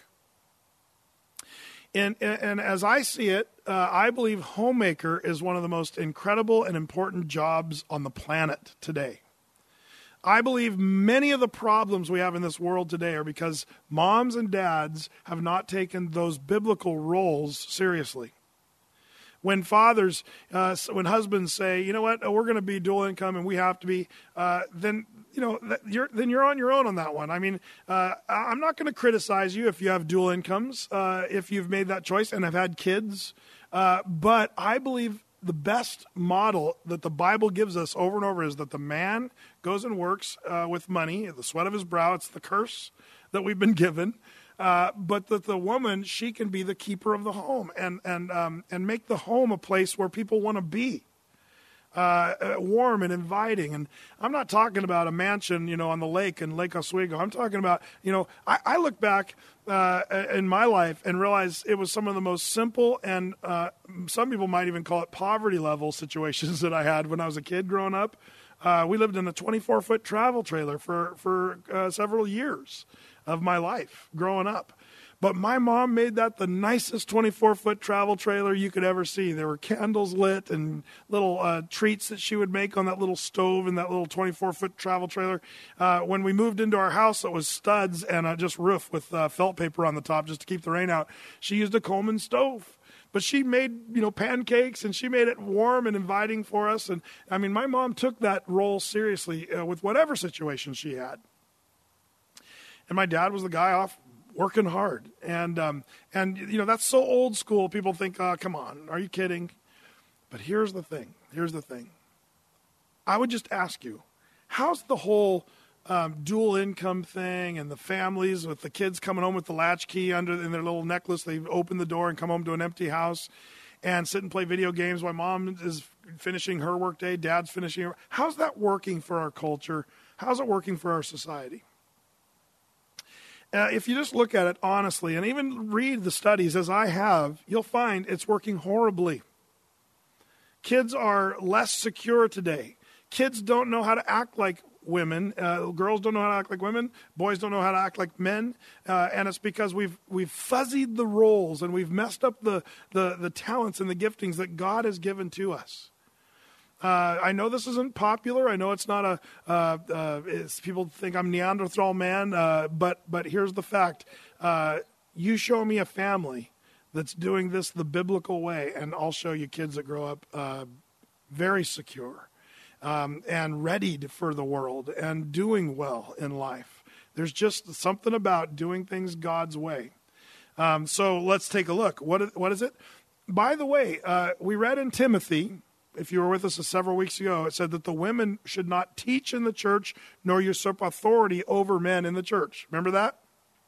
And, and, and as I see it, uh, I believe homemaker is one of the most incredible and important jobs on the planet today. I believe many of the problems we have in this world today are because moms and dads have not taken those biblical roles seriously. When fathers, uh, when husbands say, you know what, we're going to be dual income and we have to be, uh, then you know, you're, then you're on your own on that one. I mean, uh, I'm not going to criticize you if you have dual incomes, uh, if you've made that choice and have had kids. Uh, but I believe the best model that the Bible gives us over and over is that the man goes and works uh, with money, the sweat of his brow. It's the curse that we've been given. Uh, but that the woman, she can be the keeper of the home and, and, um, and make the home a place where people want to be. Uh, warm and inviting. And I'm not talking about a mansion, you know, on the lake in Lake Oswego. I'm talking about, you know, I, I look back uh, in my life and realize it was some of the most simple and uh, some people might even call it poverty level situations that I had when I was a kid growing up. Uh, we lived in a twenty-four foot travel trailer for, for uh, several years of my life growing up. But my mom made that the nicest twenty-four foot travel trailer you could ever see. There were candles lit and little uh, treats that she would make on that little stove in that little twenty-four foot travel trailer. Uh, when we moved into our house, it was studs and uh, just roof with uh, felt paper on the top just to keep the rain out. She used a Coleman stove. But she made, you know, pancakes, and she made it warm and inviting for us. And, I mean, my mom took that role seriously uh, with whatever situation she had. And my dad was the guy off working hard. And, um, and you know, that's so old school. People think, oh, come on, are you kidding? But here's the thing. Here's the thing. I would just ask you, how's the whole um, dual income thing and the families with the kids coming home with the latchkey under in their little necklace? They open the door and come home to an empty house and sit and play video games while mom is finishing her workday, dad's finishing her. How's that working for our culture? How's it working for our society? Uh, if you just look at it honestly and even read the studies as I have, you'll find it's working horribly. Kids are less secure today. Kids don't know how to act like women. Uh, girls don't know how to act like women. Boys don't know how to act like men. Uh, and it's because we've we've fuzzied the roles and we've messed up the, the, the talents and the giftings that God has given to us. Uh, I know this isn't popular. I know it's not a, uh, uh, it's, people think I'm Neanderthal man, uh, but but here's the fact. Uh, you show me a family that's doing this the biblical way, and I'll show you kids that grow up uh, very secure um, and readied for the world and doing well in life. There's just something about doing things God's way. Um, so let's take a look. What, what is it? By the way, uh, we read in Timothy, if you were with us several weeks ago, it said that the women should not teach in the church nor usurp authority over men in the church. Remember that?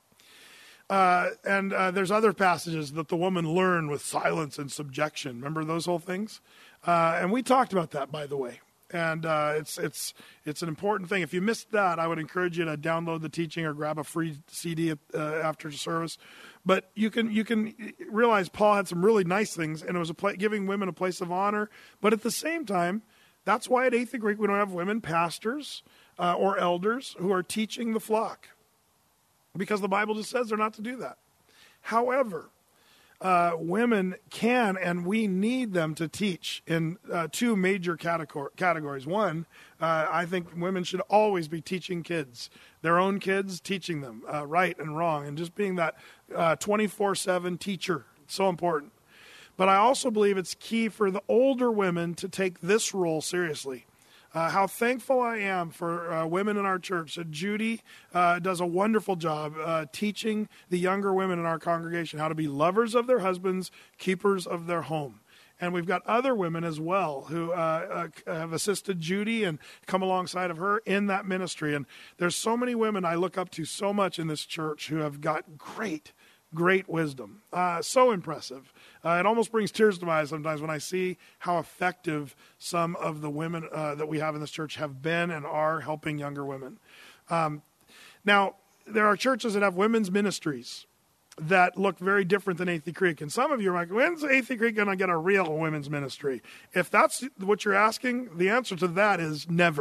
Uh, and uh, there's other passages that the woman learn with silence and subjection. Remember those whole things? Uh, and we talked about that, by the way. And uh, it's it's it's an important thing. If you missed that, I would encourage you to download the teaching or grab a free C D uh, after service. But you can you can realize Paul had some really nice things, and it was a pla- giving women a place of honor. But at the same time, that's why at Eighth and Greek we don't have women pastors uh, or elders who are teaching the flock, because the Bible just says they're not to do that. However, Uh, women can and we need them to teach in uh, two major categor- categories. One, uh, I think women should always be teaching kids, their own kids, teaching them uh, right and wrong, and just being that uh, twenty-four seven teacher. It's so important. But I also believe it's key for the older women to take this role seriously. Uh, how thankful I am for uh, women in our church. Uh, Judy uh, does a wonderful job uh, teaching the younger women in our congregation how to be lovers of their husbands, keepers of their home. And we've got other women as well who uh, uh, have assisted Judy and come alongside of her in that ministry. And there's so many women I look up to so much in this church who have got great, great wisdom. Uh, so impressive. Uh, it almost brings tears to my eyes sometimes when I see how effective some of the women uh, that we have in this church have been and are helping younger women. Um, now, there are churches that have women's ministries that look very different than Athey Creek. And some of you are like, when's Athey Creek going to get a real women's ministry? If that's what you're asking, the answer to that is never.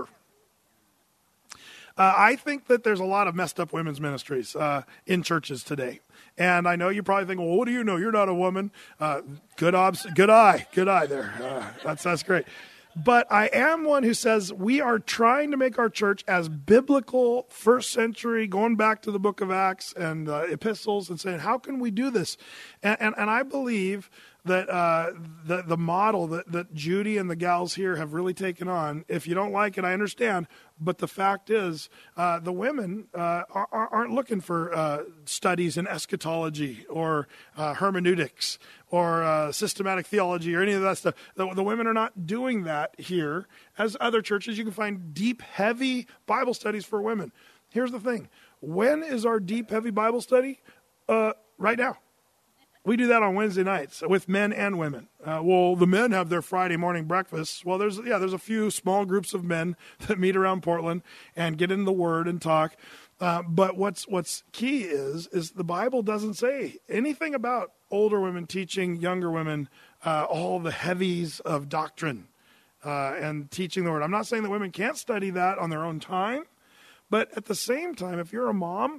Uh, I think that there's a lot of messed up women's ministries uh, in churches today. And I know you probably think, well, what do you know? You're not a woman. Uh, good obs- good eye. Good eye there. Uh, that's that's great. But I am one who says we are trying to make our church as biblical, first century, going back to the book of Acts and uh, epistles and saying, how can we do this? And, and, and I believe that uh, the, the model that, that Judy and the gals here have really taken on, if you don't like it, I understand. But the fact is, uh, the women uh, are, aren't looking for uh, studies in eschatology or uh, hermeneutics or uh, systematic theology or any of that stuff. The, the women are not doing that here. As other churches, you can find deep, heavy Bible studies for women. Here's the thing. When is our deep, heavy Bible study? Uh, right now. We do that on Wednesday nights with men and women. Uh, well, the men have their Friday morning breakfasts. Well, there's yeah, there's a few small groups of men that meet around Portland and get in the Word and talk. Uh, but what's what's key is is the Bible doesn't say anything about older women teaching younger women uh, all the heavies of doctrine uh, and teaching the Word. I'm not saying that women can't study that on their own time, but at the same time, if you're a mom,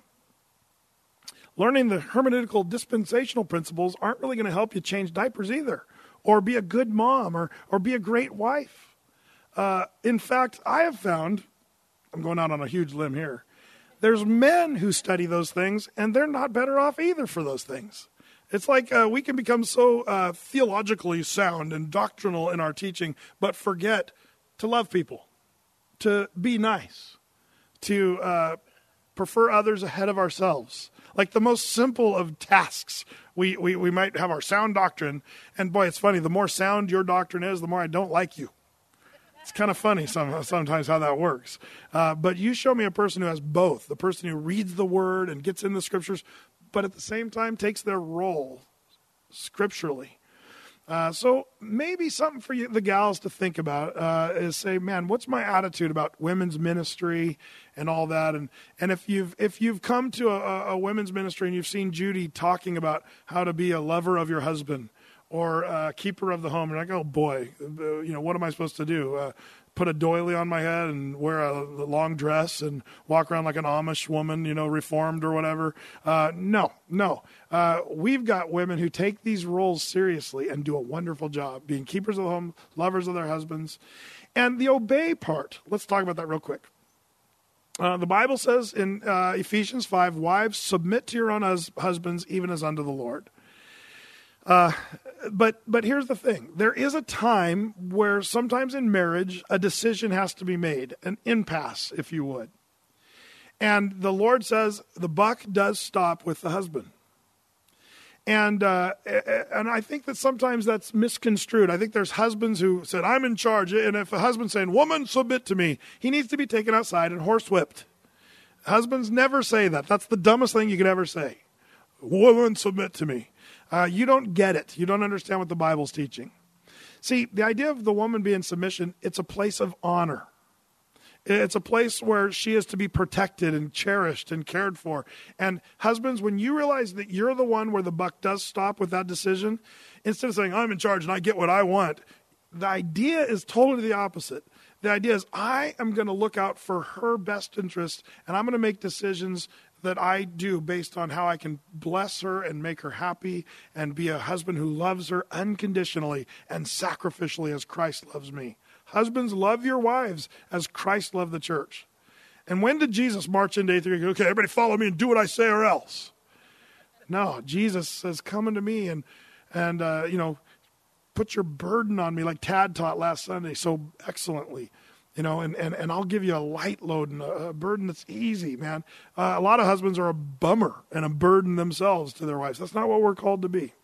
learning the hermeneutical dispensational principles aren't really going to help you change diapers either, or be a good mom, or or be a great wife. Uh, in fact, I have found, I'm going out on a huge limb here, there's men who study those things, and they're not better off either for those things. It's like uh, we can become so uh, theologically sound and doctrinal in our teaching, but forget to love people, to be nice, to uh, prefer others ahead of ourselves. Like the most simple of tasks, we, we, we might have our sound doctrine. And boy, it's funny, the more sound your doctrine is, the more I don't like you. It's kind of funny some, sometimes how that works. Uh, but you show me a person who has both, the person who reads the Word and gets in the Scriptures, but at the same time takes their role scripturally. Uh, so maybe something for you, the gals to think about uh, is say, man, what's my attitude about women's ministry and all that? And and if you've if you've come to a, a women's ministry and you've seen Judy talking about how to be a lover of your husband or a keeper of the home, you're like, oh boy, uh, you know, what am I supposed to do? Uh, put a doily on my head and wear a long dress and walk around like an Amish woman, you know, reformed or whatever. Uh, no, no. Uh, we've got women who take these roles seriously and do a wonderful job being keepers of the home, lovers of their husbands. And the obey part, let's talk about that real quick. Uh, the Bible says in uh, Ephesians five, wives, submit to your own hus- husbands even as unto the Lord. Uh, but but here's the thing. There is a time where sometimes in marriage, a decision has to be made, an impasse, if you would. And the Lord says the buck does stop with the husband. And uh, and I think that sometimes that's misconstrued. I think there's husbands who said, I'm in charge. And if a husband's saying, woman, submit to me, he needs to be taken outside and horsewhipped. Husbands never say that. That's the dumbest thing you could ever say. Woman, submit to me. Uh, you don't get it. You don't understand what the Bible's teaching. See, the idea of the woman being submission, it's a place of honor. It's a place where she is to be protected and cherished and cared for. And husbands, when you realize that you're the one where the buck does stop with that decision, instead of saying, I'm in charge and I get what I want, the idea is totally the opposite. The idea is I am going to look out for her best interest, and I'm going to make decisions that I do based on how I can bless her and make her happy and be a husband who loves her unconditionally and sacrificially as Christ loves me. Husbands, love your wives as Christ loved the church. And when did Jesus march into Athey Creek? Okay, everybody follow me and do what I say or else. No, Jesus says, come unto me and, and uh, you know, put your burden on me like Tad taught last Sunday so excellently. You know, and, and, and I'll give you a light load and a, a burden that's easy, man. Uh, a lot of husbands are a bummer and a burden themselves to their wives. That's not what we're called to be.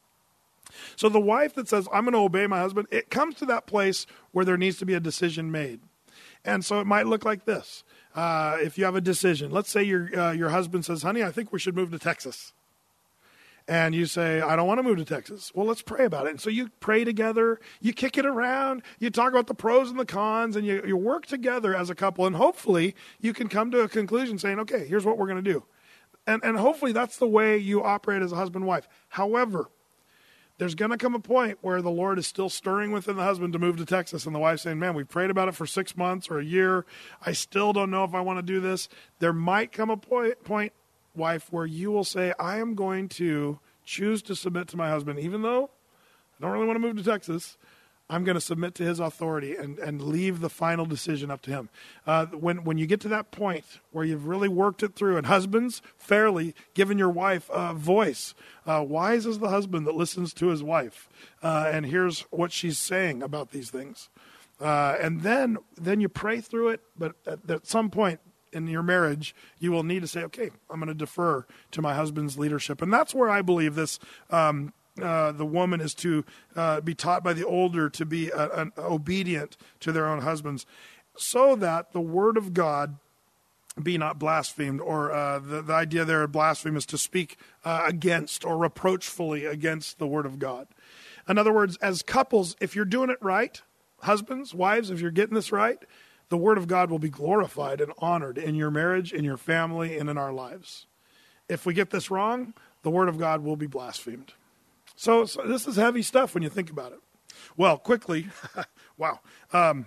So the wife that says, I'm going to obey my husband, it comes to that place where there needs to be a decision made. And so it might look like this. Uh, if you have a decision, let's say your uh, your husband says, honey, I think we should move to Texas. and you say, I don't want to move to Texas. Well, let's pray about it. And so you pray together, you kick it around, you talk about the pros and the cons, and you, you work together as a couple, and hopefully you can come to a conclusion saying, okay, here's what we're going to do. And, and hopefully that's the way you operate as a husband and wife. However, there's going to come a point where the Lord is still stirring within the husband to move to Texas, and the wife saying, man, we've prayed about it for six months or a year. I still don't know if I want to do this. There might come a point, point, wife, where you will say, I am going to choose to submit to my husband, even though I don't really want to move to Texas. I'm going to submit to his authority and, and leave the final decision up to him. Uh, when when you get to that point where you've really worked it through, and husbands, fairly, given your wife a voice. Uh, wise is the husband that listens to his wife uh, and hears what she's saying about these things. Uh, and then then you pray through it, but at, at some point in your marriage, you will need to say, okay, I'm going to defer to my husband's leadership. And that's where I believe this um Uh, the woman is to uh, be taught by the older to be uh, an, obedient to their own husbands, so that the word of God be not blasphemed, or uh, the, the idea there of blaspheme is to speak uh, against or reproachfully against the word of God. In other words, as couples, if you're doing it right, husbands, wives, if you're getting this right, the word of God will be glorified and honored in your marriage, in your family, and in our lives. If we get this wrong, the word of God will be blasphemed. So, so this is heavy stuff when you think about it. Well, quickly, wow. Um,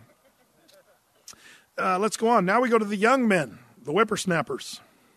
uh, let's go on. Now we go to the young men, the whippersnappers.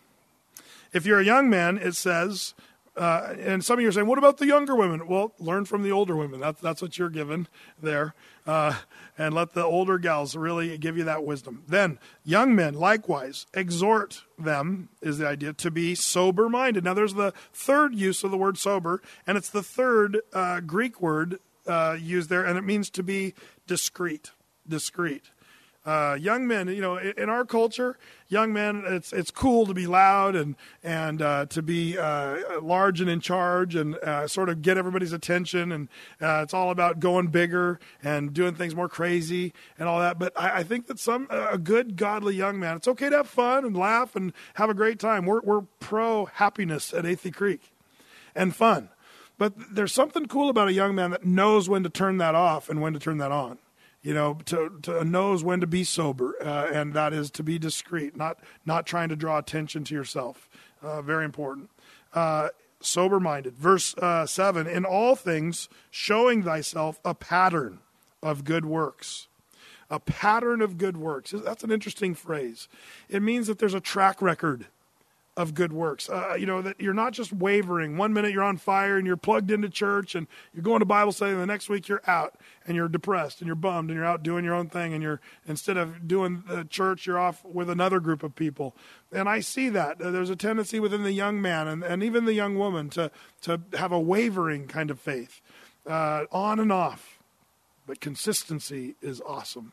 If you're a young man, it says, uh, and some of you are saying, what about the younger women? Well, learn from the older women. That's, that's what you're given there. Uh, and let the older gals really give you that wisdom. Then, young men, likewise, exhort them, is the idea, to be sober-minded. Now, there's the third use of the word sober, and it's the third uh, Greek word uh, used there, and it means to be discreet, discreet. Uh, young men, you know, in, in our culture, young men, it's it's cool to be loud and and uh, to be uh, large and in charge and uh, sort of get everybody's attention. And uh, it's all about going bigger and doing things more crazy and all that. But I, I think that some a good, godly young man, it's okay to have fun and laugh and have a great time. We're we're pro happiness at Athey Creek and fun. But there's something cool about a young man that knows when to turn that off and when to turn that on. You know, to, to knows when to be sober, uh, and that is to be discreet, not not trying to draw attention to yourself. Uh, very important. Uh, sober-minded. Verse uh, seven, in all things showing thyself a pattern of good works. A pattern of good works. That's an interesting phrase. It means that there's a track record of good works. Uh, you know, that you're not just wavering. One minute you're on fire and you're plugged into church and you're going to Bible study, and the next week you're out and you're depressed and you're bummed and you're out doing your own thing, and you're, instead of doing the church, you're off with another group of people. And I see that. Uh, there's a tendency within the young man and, and even the young woman to, to have a wavering kind of faith, uh, on and off. But consistency is awesome.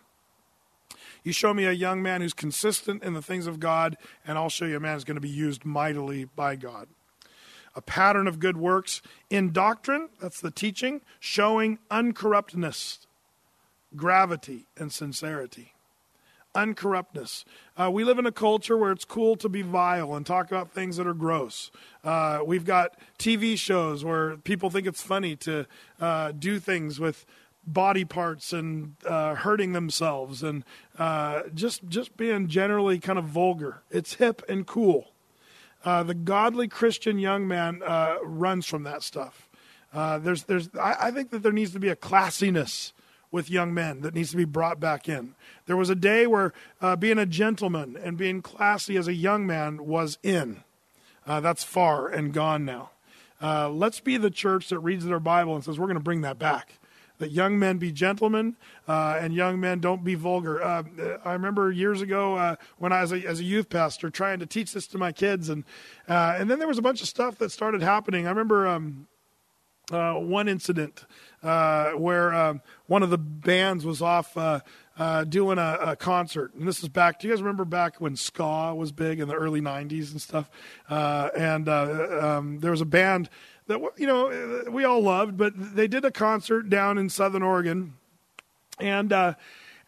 You show me a young man who's consistent in the things of God, and I'll show you a man who's going to be used mightily by God. A pattern of good works. In doctrine, that's the teaching, showing uncorruptness, gravity, and sincerity. Uncorruptness. Uh, we live in a culture where it's cool to be vile and talk about things that are gross. Uh, we've got T V shows where people think it's funny to uh, do things with body parts and uh, hurting themselves and uh, just just being generally kind of vulgar. It's hip and cool. Uh, the godly Christian young man uh, runs from that stuff. Uh, there's there's I, I think that there needs to be a classiness with young men that needs to be brought back in. There was a day where uh, being a gentleman and being classy as a young man was in. Uh, that's far and gone now. Uh, let's be the church that reads their Bible and says, we're going to bring that back. That young men be gentlemen, uh, and young men don't be vulgar. Uh, I remember years ago uh, when I was a, as a youth pastor trying to teach this to my kids, and uh, and then there was a bunch of stuff that started happening. I remember um, uh, one incident uh, where um, one of the bands was off uh, uh, doing a, a concert, and this is back. Do you guys remember back when ska was big in the early nineties and stuff? Uh, and uh, um, there was a band that, you know, we all loved, but they did a concert down in Southern Oregon, and uh,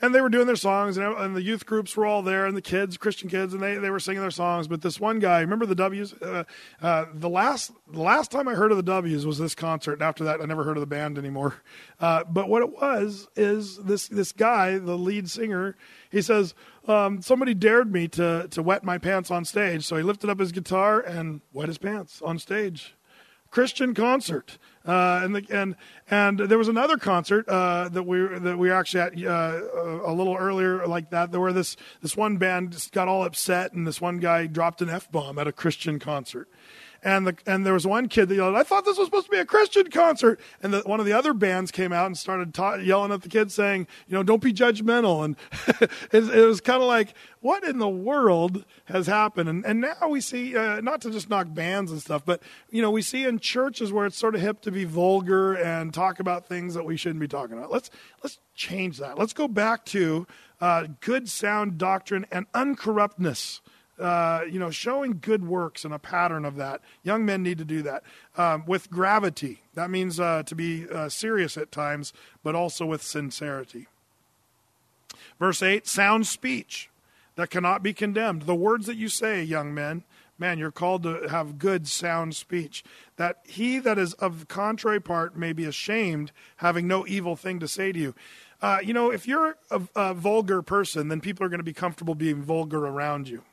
and they were doing their songs, and, and the youth groups were all there, and the kids, Christian kids, and they, they were singing their songs. But this one guy, remember the W's? Uh, uh, the last the last time I heard of the W's was this concert, and after that, I never heard of the band anymore. Uh, but what it was is this this guy, the lead singer, he says, um, somebody dared me to to wet my pants on stage, so he lifted up his guitar and wet his pants on stage. Christian concert, uh, and the, and and there was another concert uh, that we that we were actually at uh, a little earlier like that. There were this this one band just got all upset, and this one guy dropped an F-bomb at a Christian concert. And the and there was one kid that yelled, "I thought this was supposed to be a Christian concert." And the, one of the other bands came out and started ta- yelling at the kid, saying, "You know, don't be judgmental." And it, it was kind of like, what in the world has happened? And and now we see, uh, not to just knock bands and stuff, but you know, we see in churches where it's sort of hip to be vulgar and talk about things that we shouldn't be talking about. Let's let's change that. Let's go back to uh, good, sound doctrine and uncorruptness. Uh, you know, showing good works and a pattern of that. Young men need to do that um, with gravity. That means uh, to be uh, serious at times, but also with sincerity. Verse eight, sound speech that cannot be condemned. The words that you say, young men, man, you're called to have good, sound speech. That he that is of the contrary part may be ashamed, having no evil thing to say to you. Uh, you know, if you're a, a vulgar person, then people are going to be comfortable being vulgar around you.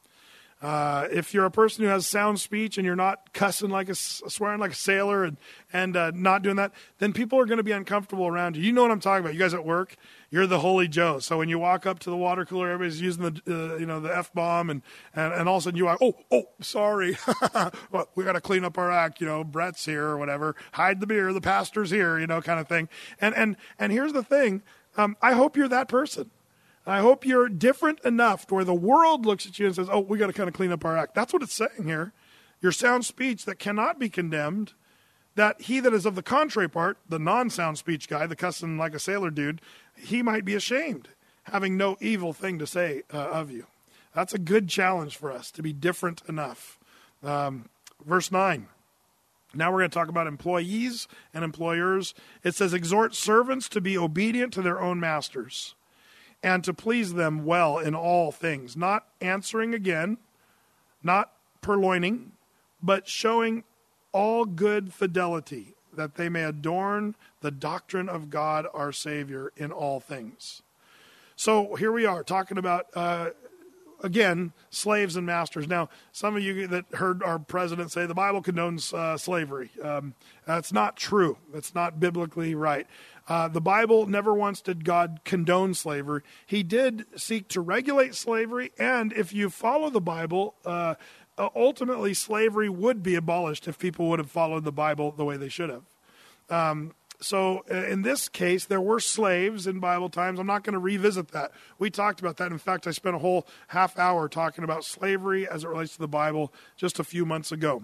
Uh, if you're a person who has sound speech and you're not cussing like a, swearing like a sailor and, and uh, not doing that, then people are going to be uncomfortable around you. You know what I'm talking about. You guys at work, you're the Holy Joe. So when you walk up to the water cooler, everybody's using the, uh, you know, the F-bomb, and, and, and all of a sudden you are, oh, oh, sorry. Well, we got to clean up our act. You know, Brett's here or whatever. Hide the beer. The pastor's here, you know, kind of thing. And, and, and here's the thing. Um, I hope you're that person. I hope you're different enough to where the world looks at you and says, oh, we got to kind of clean up our act. That's what it's saying here. Your sound speech that cannot be condemned, that he that is of the contrary part, the non-sound speech guy, the cussing like a sailor dude, he might be ashamed, having no evil thing to say uh, of you. That's a good challenge for us, to be different enough. Um, verse nine. Now we're going to talk about employees and employers. It says, exhort servants to be obedient to their own masters, and to please them well in all things, not answering again, not purloining, but showing all good fidelity, that they may adorn the doctrine of God our Savior in all things. So here we are talking about, uh, again, slaves and masters. Now, some of you that heard our president say the Bible condones uh, slavery. Um, that's not true. That's not biblically right. Uh, the Bible never once did God condone slavery. He did seek to regulate slavery, and if you follow the Bible, uh, ultimately slavery would be abolished if people would have followed the Bible the way they should have. Um, so in this case, there were slaves in Bible times. I'm not going to revisit that. We talked about that. In fact, I spent a whole half hour talking about slavery as it relates to the Bible just a few months ago.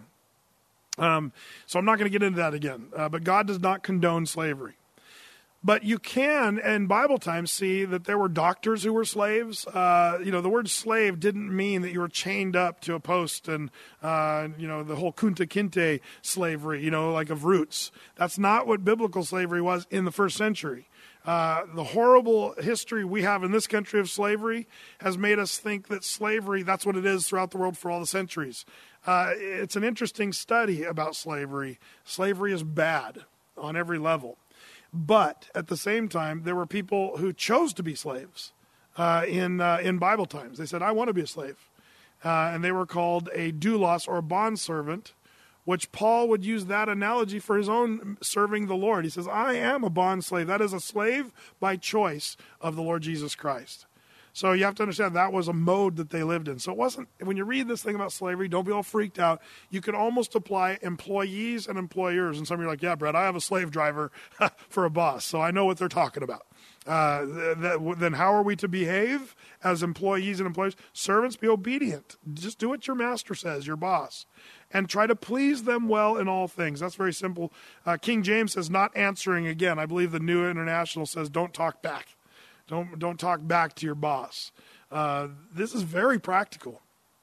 Um, so I'm not going to get into that again. Uh, but God does not condone slavery. But you can, in Bible times, see that there were doctors who were slaves. Uh, you know, the word slave didn't mean that you were chained up to a post and, uh, you know, the whole Kunta Kinte slavery, you know, like of roots. That's not what biblical slavery was in the first century. Uh, the horrible history we have in this country of slavery has made us think that slavery, that's what it is throughout the world for all the centuries. Uh, it's an interesting study about slavery. Slavery is bad on every level. But at the same time, there were people who chose to be slaves uh, in uh, in Bible times. They said, I want to be a slave. Uh, and they were called a doulos, or a bondservant, which Paul would use that analogy for his own serving the Lord. He says, I am a bond slave. That is a slave by choice of the Lord Jesus Christ. So you have to understand that was a mode that they lived in. So it wasn't, when you read this thing about slavery, don't be all freaked out. You can almost apply employees and employers. And some of you are like, yeah, Brett, I have a slave driver for a boss, so I know what they're talking about. Uh, th- th- then how are we to behave as employees and employers? Servants, be obedient. Just do what your master says, your boss. And try to please them well in all things. That's very simple. Uh, King James says not answering again. I believe the New International says don't talk back. Don't don't talk back to your boss. Uh, this is very practical.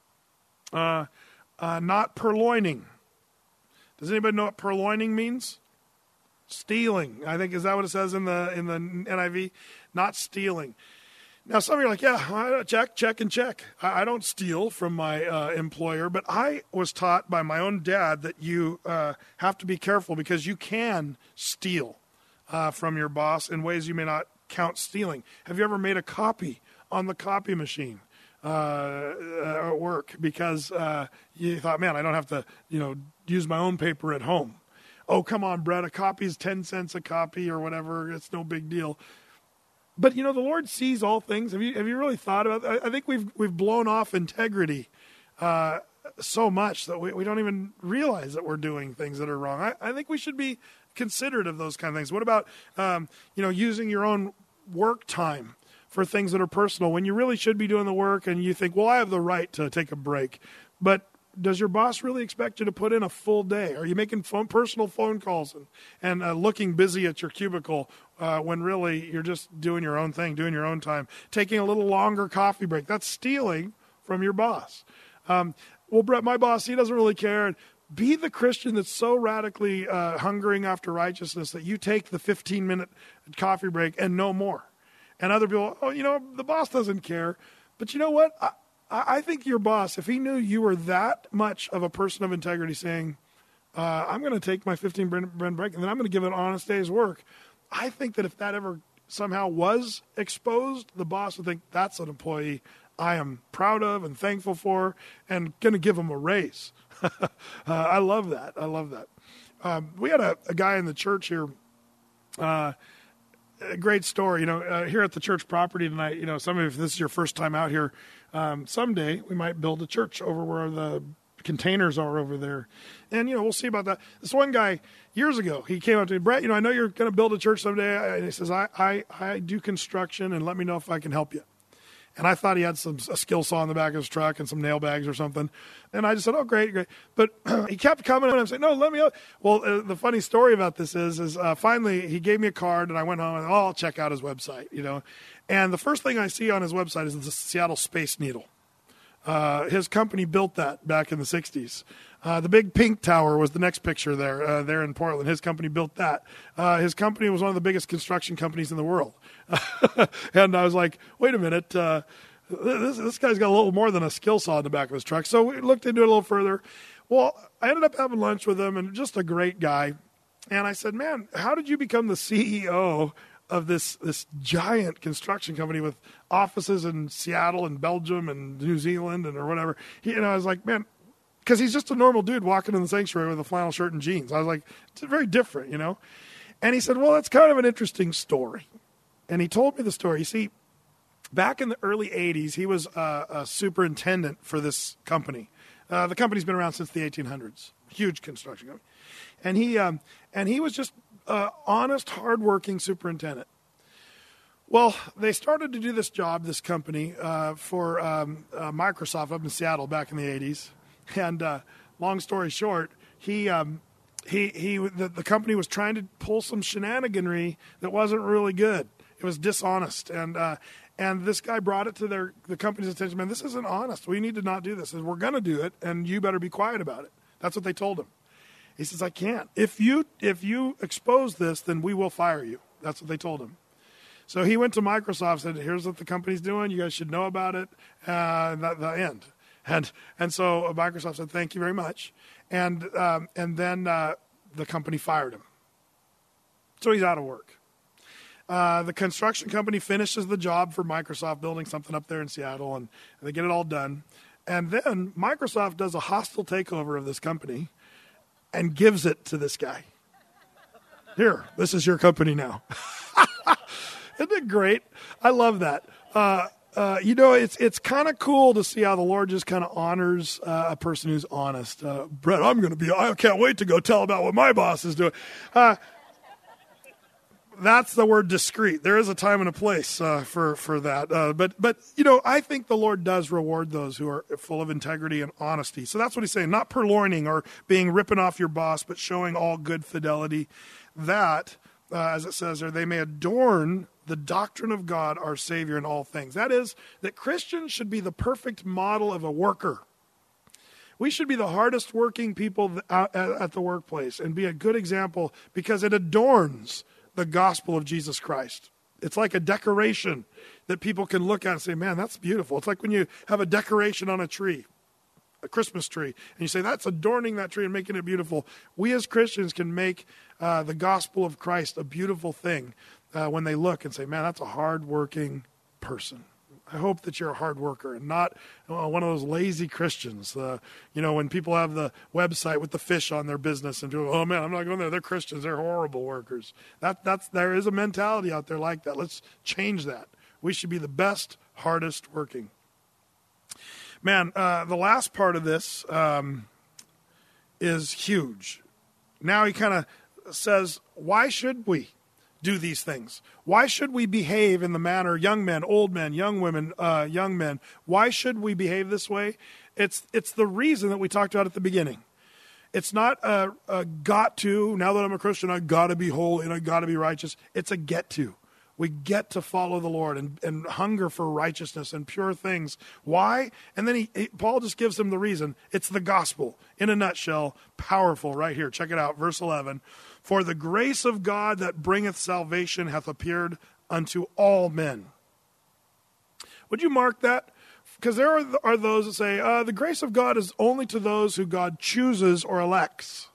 Uh, uh, not purloining. Does anybody know what purloining means? stealing. I think, is that what it says in the in the N I V? Not stealing. Now, some of you are like, yeah, I check, check, and check. I, I don't steal from my uh, employer, but I was taught by my own dad that you uh, have to be careful because you can steal uh, from your boss in ways you may not count stealing. Have you ever made a copy on the copy machine uh, at work because uh, you thought, man, I don't have to, you know, use my own paper at home? Oh, come on, Brett, a copy is ten cents a copy or whatever. It's no big deal. But, you know, the Lord sees all things. Have you have you really thought about that? I think we've we've blown off integrity uh, so much that we, we don't even realize that we're doing things that are wrong. I, I think we should be considerate of those kind of things. What about, um, you know, using your own work time for things that are personal when you really should be doing the work and you think, well, I have the right to take a break. But does your boss really expect you to put in a full day? Are you making phone, personal phone calls and, and uh, looking busy at your cubicle uh, when really you're just doing your own thing, doing your own time, taking a little longer coffee break? That's stealing from your boss. Um, well, Brett, my boss, he doesn't really care. Be the Christian that's so radically uh, hungering after righteousness that you take the fifteen-minute coffee break and no more. And other people, oh, you know, the boss doesn't care. But you know what? I, I think your boss, if he knew you were that much of a person of integrity saying, uh, I'm going to take my fifteen-minute break and then I'm going to give it an honest day's work, I think that if that ever somehow was exposed, the boss would think that's an employee I am proud of and thankful for and going to give him a raise. uh, I love that. I love that. Um, we had a, a guy in the church here, uh, a great story, you know, uh, here at the church property tonight. You know, some of you, if this is your first time out here, um, someday we might build a church over where the containers are over there. And, you know, we'll see about that. This one guy years ago, he came up to me, Brett, you know, I know you're going to build a church someday. And he says, I, I, I do construction and let me know if I can help you. And I thought he had some a skill saw in the back of his truck and some nail bags or something. And I just said, oh, great, great. But he kept coming and I'm saying, no, let me out. Well, uh, the funny story about this is, is uh, finally he gave me a card and I went home and, oh, I'll check out his website, you know. And the first thing I see on his website is the Seattle Space Needle. Uh, his company built that back in the sixties. Uh, the big pink tower was the next picture there, uh, there in Portland. His company built that. Uh, his company was one of the biggest construction companies in the world. And I was like, wait a minute, uh, this, this guy's got a little more than a skill saw in the back of his truck. So we looked into it a little further. Well, I ended up having lunch with him and just a great guy. And I said, man, how did you become the C E O of this this giant construction company with offices in Seattle and Belgium and New Zealand and or whatever? He, you know, I was like, man, because he's just a normal dude walking in the sanctuary with a flannel shirt and jeans. I was like, it's very different, you know? And he said, well, that's kind of an interesting story. And he told me the story. You see, back in the early eighties, he was a, a superintendent for this company. Uh, the company's been around since the eighteen hundreds. Huge construction company. And he, um, and he was just an honest, hardworking superintendent. Well, they started to do this job, this company, uh, for um, uh, Microsoft up in Seattle back in the eighties. And uh, long story short, he um, he he the, the company was trying to pull some shenaniganry that wasn't really good. It was dishonest, and uh, and this guy brought it to their the company's attention. Man, this isn't honest. We need to not do this. And we're going to do it, and you better be quiet about it. That's what they told him. He says, I can't. If you if you expose this, then we will fire you. That's what they told him. So he went to Microsoft, said, here's what the company's doing. You guys should know about it. Uh, the, the end. And and so Microsoft said, thank you very much. And um, and then uh, the company fired him. So he's out of work. Uh, the construction company finishes the job for Microsoft, building something up there in Seattle, and, and they get it all done. And then Microsoft does a hostile takeover of this company and gives it to this guy. Here, this is your company now. Isn't it great? I love that. Uh, uh, you know, it's it's kind of cool to see how the Lord just kind of honors uh, a person who's honest. Uh, Brett, I'm going to be, I can't wait to go tell about what my boss is doing. Uh, that's the word discreet. There is a time and a place uh, for, for that. Uh, but, but, you know, I think the Lord does reward those who are full of integrity and honesty. So that's what he's saying. Not purloining or being ripping off your boss, but showing all good fidelity. That, uh, as it says there, they may adorn the doctrine of God, our Savior, in all things. That is, that Christians should be the perfect model of a worker. We should be the hardest working people out at the workplace and be a good example because it adorns the gospel of Jesus Christ. It's like a decoration that people can look at and say, man, that's beautiful. It's like when you have a decoration on a tree, a Christmas tree, and you say, that's adorning that tree and making it beautiful. We as Christians can make uh, the gospel of Christ a beautiful thing uh, when they look and say, man, that's a hard-working person. I hope that you're a hard worker and not uh, one of those lazy Christians. Uh, you know, when people have the website with the fish on their business and do, oh man, I'm not going there. They're Christians. They're horrible workers. That that's there is a mentality out there like that. Let's change that. We should be the best, hardest working. Man, uh, the last part of this um, is huge. Now he kind of says, why should we do these things? Why should we behave in the manner, young men, old men, young women, uh, young men, why should we behave this way? It's it's the reason that we talked about at the beginning. It's not a, a got to, now that I'm a Christian, I got to be holy and I got to be righteous. It's a get to. We get to follow the Lord and, and hunger for righteousness and pure things. Why? And then he, he, Paul just gives them the reason. It's the gospel. In a nutshell, powerful right here. Check it out, verse eleven. For the grace of God that bringeth salvation hath appeared unto all men. Would you mark that? Because there are, are those that say, uh, the grace of God is only to those who God chooses or elects.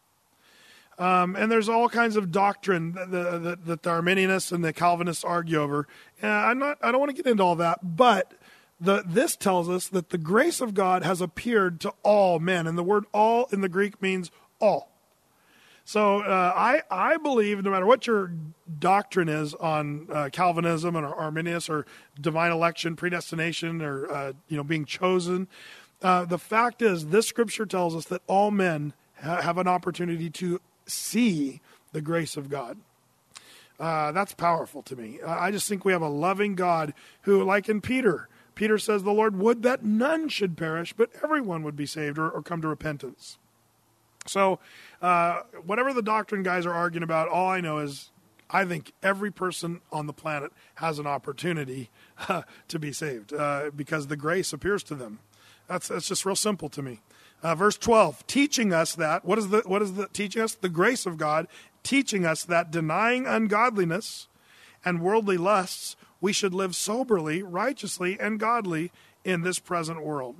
Um, and there's all kinds of doctrine that the, the, that the Arminianists and the Calvinists argue over. And I'm not, I don't want to get into all that, but the, this tells us that the grace of God has appeared to all men. And the word all in the Greek means all. So uh, I, I believe no matter what your doctrine is on uh, Calvinism or Arminius or divine election, predestination, or uh, you know being chosen, uh, the fact is this scripture tells us that all men ha- have an opportunity to see the grace of God. Uh, that's powerful to me. I just think we have a loving God who, like in Peter, Peter says the Lord would that none should perish, but everyone would be saved or, or come to repentance. So uh, whatever the doctrine guys are arguing about, all I know is I think every person on the planet has an opportunity uh, to be saved uh, because the grace appears to them. That's that's just real simple to me. Uh, verse twelve, teaching us that, what is the what is the teaching us? The grace of God, teaching us that denying ungodliness and worldly lusts, we should live soberly, righteously, and godly in this present world.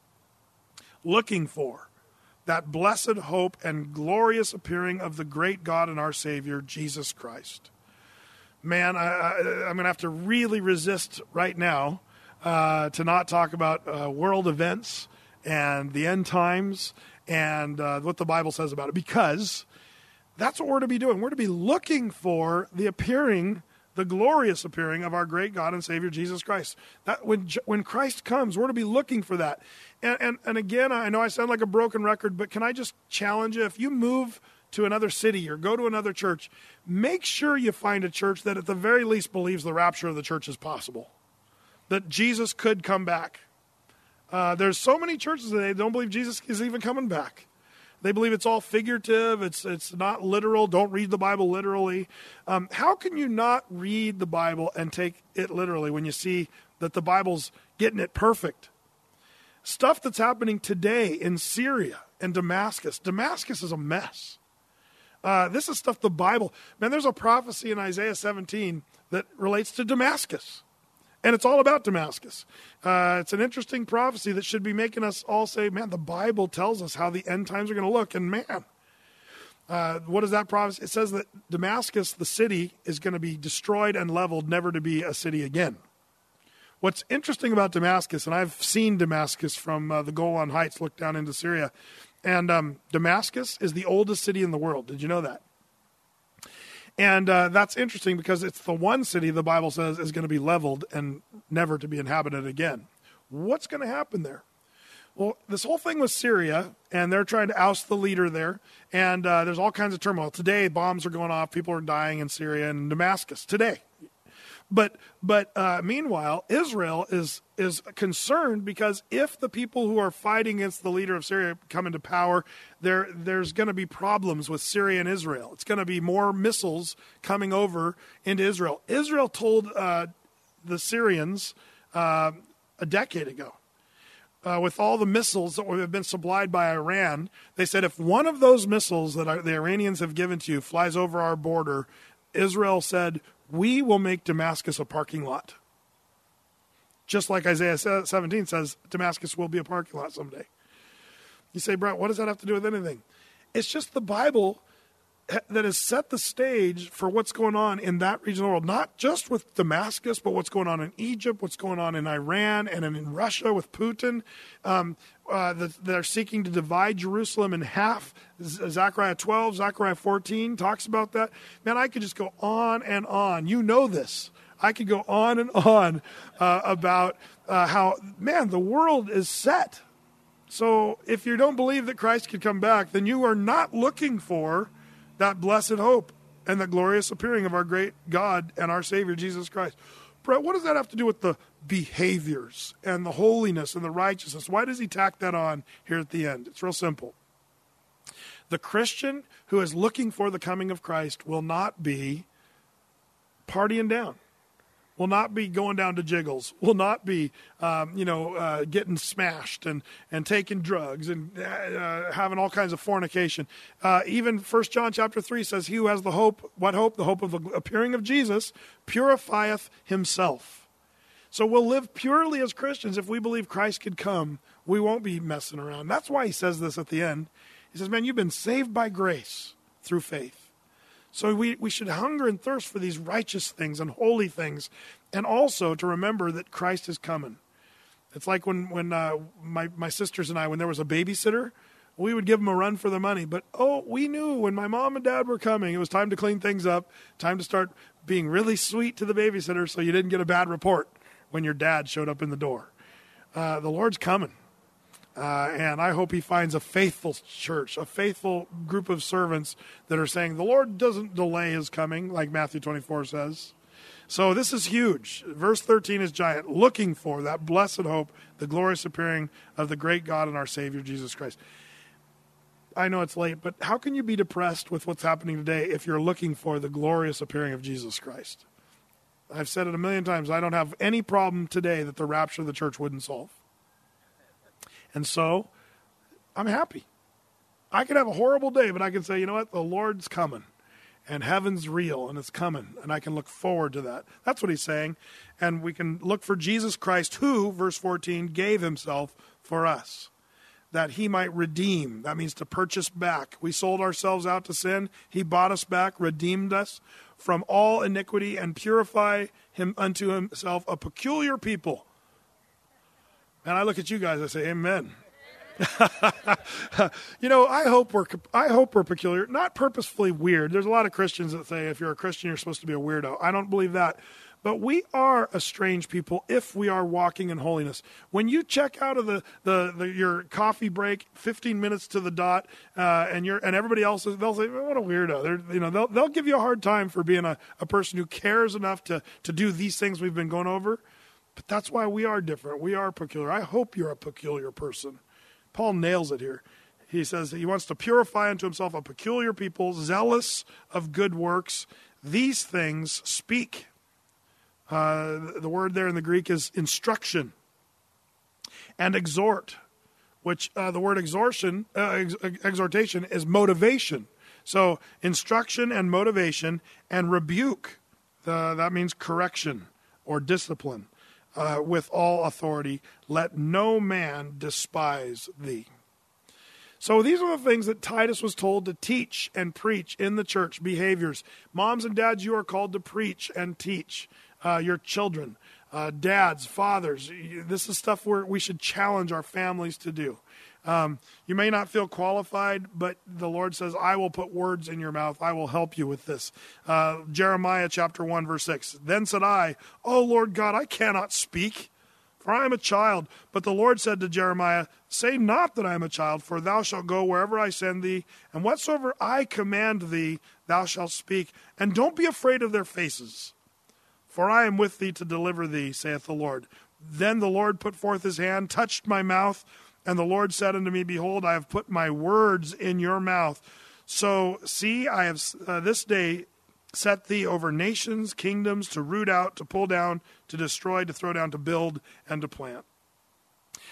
Looking for that blessed hope and glorious appearing of the great God and our Savior, Jesus Christ. Man, I, I, I'm going to have to really resist right now uh, to not talk about uh, world events and the end times and uh, what the Bible says about it, because that's what we're to be doing. We're to be looking for the appearing, the glorious appearing of our great God and Savior, Jesus Christ. That when when Christ comes, we're to be looking for that. And, and, and again, I know I sound like a broken record, but can I just challenge you? If you move to another city or go to another church, make sure you find a church that at the very least believes the rapture of the church is possible, that Jesus could come back. Uh, there's so many churches today that don't believe Jesus is even coming back. They believe it's all figurative. It's it's not literal. Don't read the Bible literally. Um, how can you not read the Bible and take it literally when you see that the Bible's getting it perfect? Stuff that's happening today in Syria and Damascus. Damascus is a mess. Uh, this is stuff the Bible. Man, there's a prophecy in Isaiah seventeen that relates to Damascus. And it's all about Damascus. Uh, it's an interesting prophecy that should be making us all say, man, the Bible tells us how the end times are going to look. And man, uh, what is that prophecy? It says that Damascus, the city, is going to be destroyed and leveled, never to be a city again. What's interesting about Damascus, and I've seen Damascus from uh, the Golan Heights, look down into Syria, and um, Damascus is the oldest city in the world. Did you know that? And uh, that's interesting because it's the one city the Bible says is going to be leveled and never to be inhabited again. What's going to happen there? Well, this whole thing with Syria, and they're trying to oust the leader there, and uh, there's all kinds of turmoil. Today, bombs are going off. People are dying in Syria and Damascus today. But but uh, meanwhile, Israel is is concerned because if the people who are fighting against the leader of Syria come into power, there there's going to be problems with Syria and Israel. It's going to be more missiles coming over into Israel. Israel told uh, the Syrians uh, a decade ago, uh, with all the missiles that have been supplied by Iran, they said if one of those missiles that the Iranians have given to you flies over our border, Israel said, we will make Damascus a parking lot. Just like Isaiah seventeen says, Damascus will be a parking lot someday. You say, Brett, what does that have to do with anything? It's just the Bible that has set the stage for what's going on in that region of the world, not just with Damascus, but what's going on in Egypt, what's going on in Iran, and in Russia with Putin. Um, uh, the, they're seeking to divide Jerusalem in half. Zechariah twelve, Zechariah fourteen talks about that. Man, I could just go on and on. You know this. I could go on and on uh, about uh, how, man, the world is set. So if you don't believe that Christ could come back, then you are not looking for that blessed hope and the glorious appearing of our great God and our Savior, Jesus Christ. Brett, what does that have to do with the behaviors and the holiness and the righteousness? Why does he tack that on here at the end? It's real simple. The Christian who is looking for the coming of Christ will not be partying down, will not be going down to jiggles, will not be, um, you know, uh, getting smashed and, and taking drugs and uh, having all kinds of fornication. Uh, even First John chapter three says, he who has the hope, what hope? The hope of the appearing of Jesus, purifieth himself. So we'll live purely as Christians if we believe Christ could come. We won't be messing around. That's why he says this at the end. He says, man, you've been saved by grace through faith. So we, we should hunger and thirst for these righteous things and holy things, and also to remember that Christ is coming. It's like when, when uh, my, my sisters and I, when there was a babysitter, we would give them a run for their money. But, oh, we knew when my mom and dad were coming, it was time to clean things up, time to start being really sweet to the babysitter so you didn't get a bad report when your dad showed up in the door. Uh, the Lord's coming. Uh, and I hope he finds a faithful church, a faithful group of servants that are saying, the Lord doesn't delay his coming, like Matthew twenty-four says. So this is huge. Verse thirteen is giant, looking for that blessed hope, the glorious appearing of the great God and our Savior, Jesus Christ. I know it's late, but how can you be depressed with what's happening today if you're looking for the glorious appearing of Jesus Christ? I've said it a million times. I don't have any problem today that the rapture of the church wouldn't solve. And so, I'm happy. I could have a horrible day, but I can say, you know what? The Lord's coming, and heaven's real, and it's coming, and I can look forward to that. That's what he's saying. And we can look for Jesus Christ, who, verse fourteen, gave himself for us, that he might redeem. That means to purchase back. We sold ourselves out to sin. He bought us back, redeemed us from all iniquity, and purify him unto himself a peculiar people. And I look at you guys, I say, amen. You know, I hope we're I hope we're peculiar, not purposefully weird. There's a lot of Christians that say if you're a Christian, you're supposed to be a weirdo. I don't believe that. But we are a strange people if we are walking in holiness. When you check out of the, the, the your coffee break, fifteen minutes to the dot, uh, and you're and everybody else is, they'll say, "What a weirdo!" They're, you know, they'll they'll give you a hard time for being a, a person who cares enough to to do these things we've been going over. But that's why we are different. We are peculiar. I hope you're a peculiar person. Paul nails it here. He says he wants to purify unto himself a peculiar people, zealous of good works. These things speak. Uh, the word there in the Greek is instruction. And exhort, which uh, the word exhortation, uh, ex- exhortation is motivation. So instruction and motivation and rebuke. Uh, that means correction or discipline. Uh, with all authority, let no man despise thee. So these are the things that Titus was told to teach and preach in the church, behaviors. Moms and dads, you are called to preach and teach uh, your children. Uh, dads, fathers, this is stuff where we should challenge our families to do. Um, you may not feel qualified, but the Lord says, I will put words in your mouth. I will help you with this. Uh, Jeremiah chapter one, verse six. Then said I, O Lord God, I cannot speak, for I am a child. But the Lord said to Jeremiah, say not that I am a child, for thou shalt go wherever I send thee, and whatsoever I command thee, thou shalt speak. And don't be afraid of their faces, for I am with thee to deliver thee, saith the Lord. Then the Lord put forth his hand, touched my mouth, and the Lord said unto me, behold, I have put my words in your mouth. So see, I have uh, this day set thee over nations, kingdoms, to root out, to pull down, to destroy, to throw down, to build, and to plant.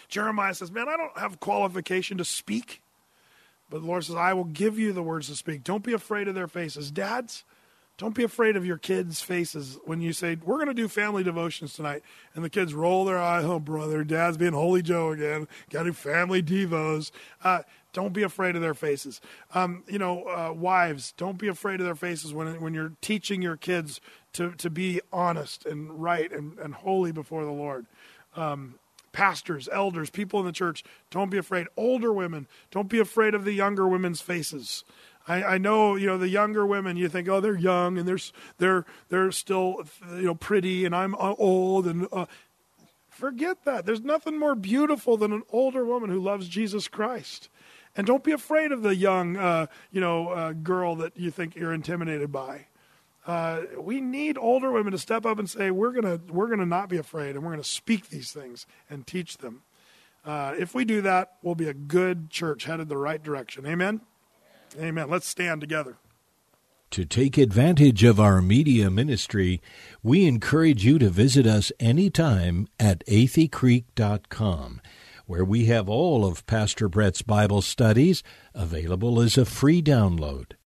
Jeremiah says, man, I don't have qualification to speak. But the Lord says, I will give you the words to speak. Don't be afraid of their faces. Dads, don't be afraid of your kids' faces when you say, we're going to do family devotions tonight. And the kids roll their eyes, oh, brother, Dad's being Holy Joe again. Got to do family devos. Uh, don't be afraid of their faces. Um, you know, uh, wives, don't be afraid of their faces when when you're teaching your kids to, to be honest and right and, and holy before the Lord. Um Pastors, elders, people in the church, don't be afraid. Older women, don't be afraid of the younger women's faces. I, I know, you know, the younger women, you think, oh, they're young and they're they're they're still, you know, pretty, and I'm old, and uh, forget that. There's nothing more beautiful than an older woman who loves Jesus Christ. And don't be afraid of the young, uh, you know, uh, girl that you think you're intimidated by. Uh, we need older women to step up and say, we're gonna we're gonna not be afraid, and we're gonna speak these things and teach them. Uh, if we do that, we'll be a good church headed the right direction. Amen? Amen. Let's stand together. To take advantage of our media ministry, we encourage you to visit us anytime at athey creek dot com, where we have all of Pastor Brett's Bible studies available as a free download.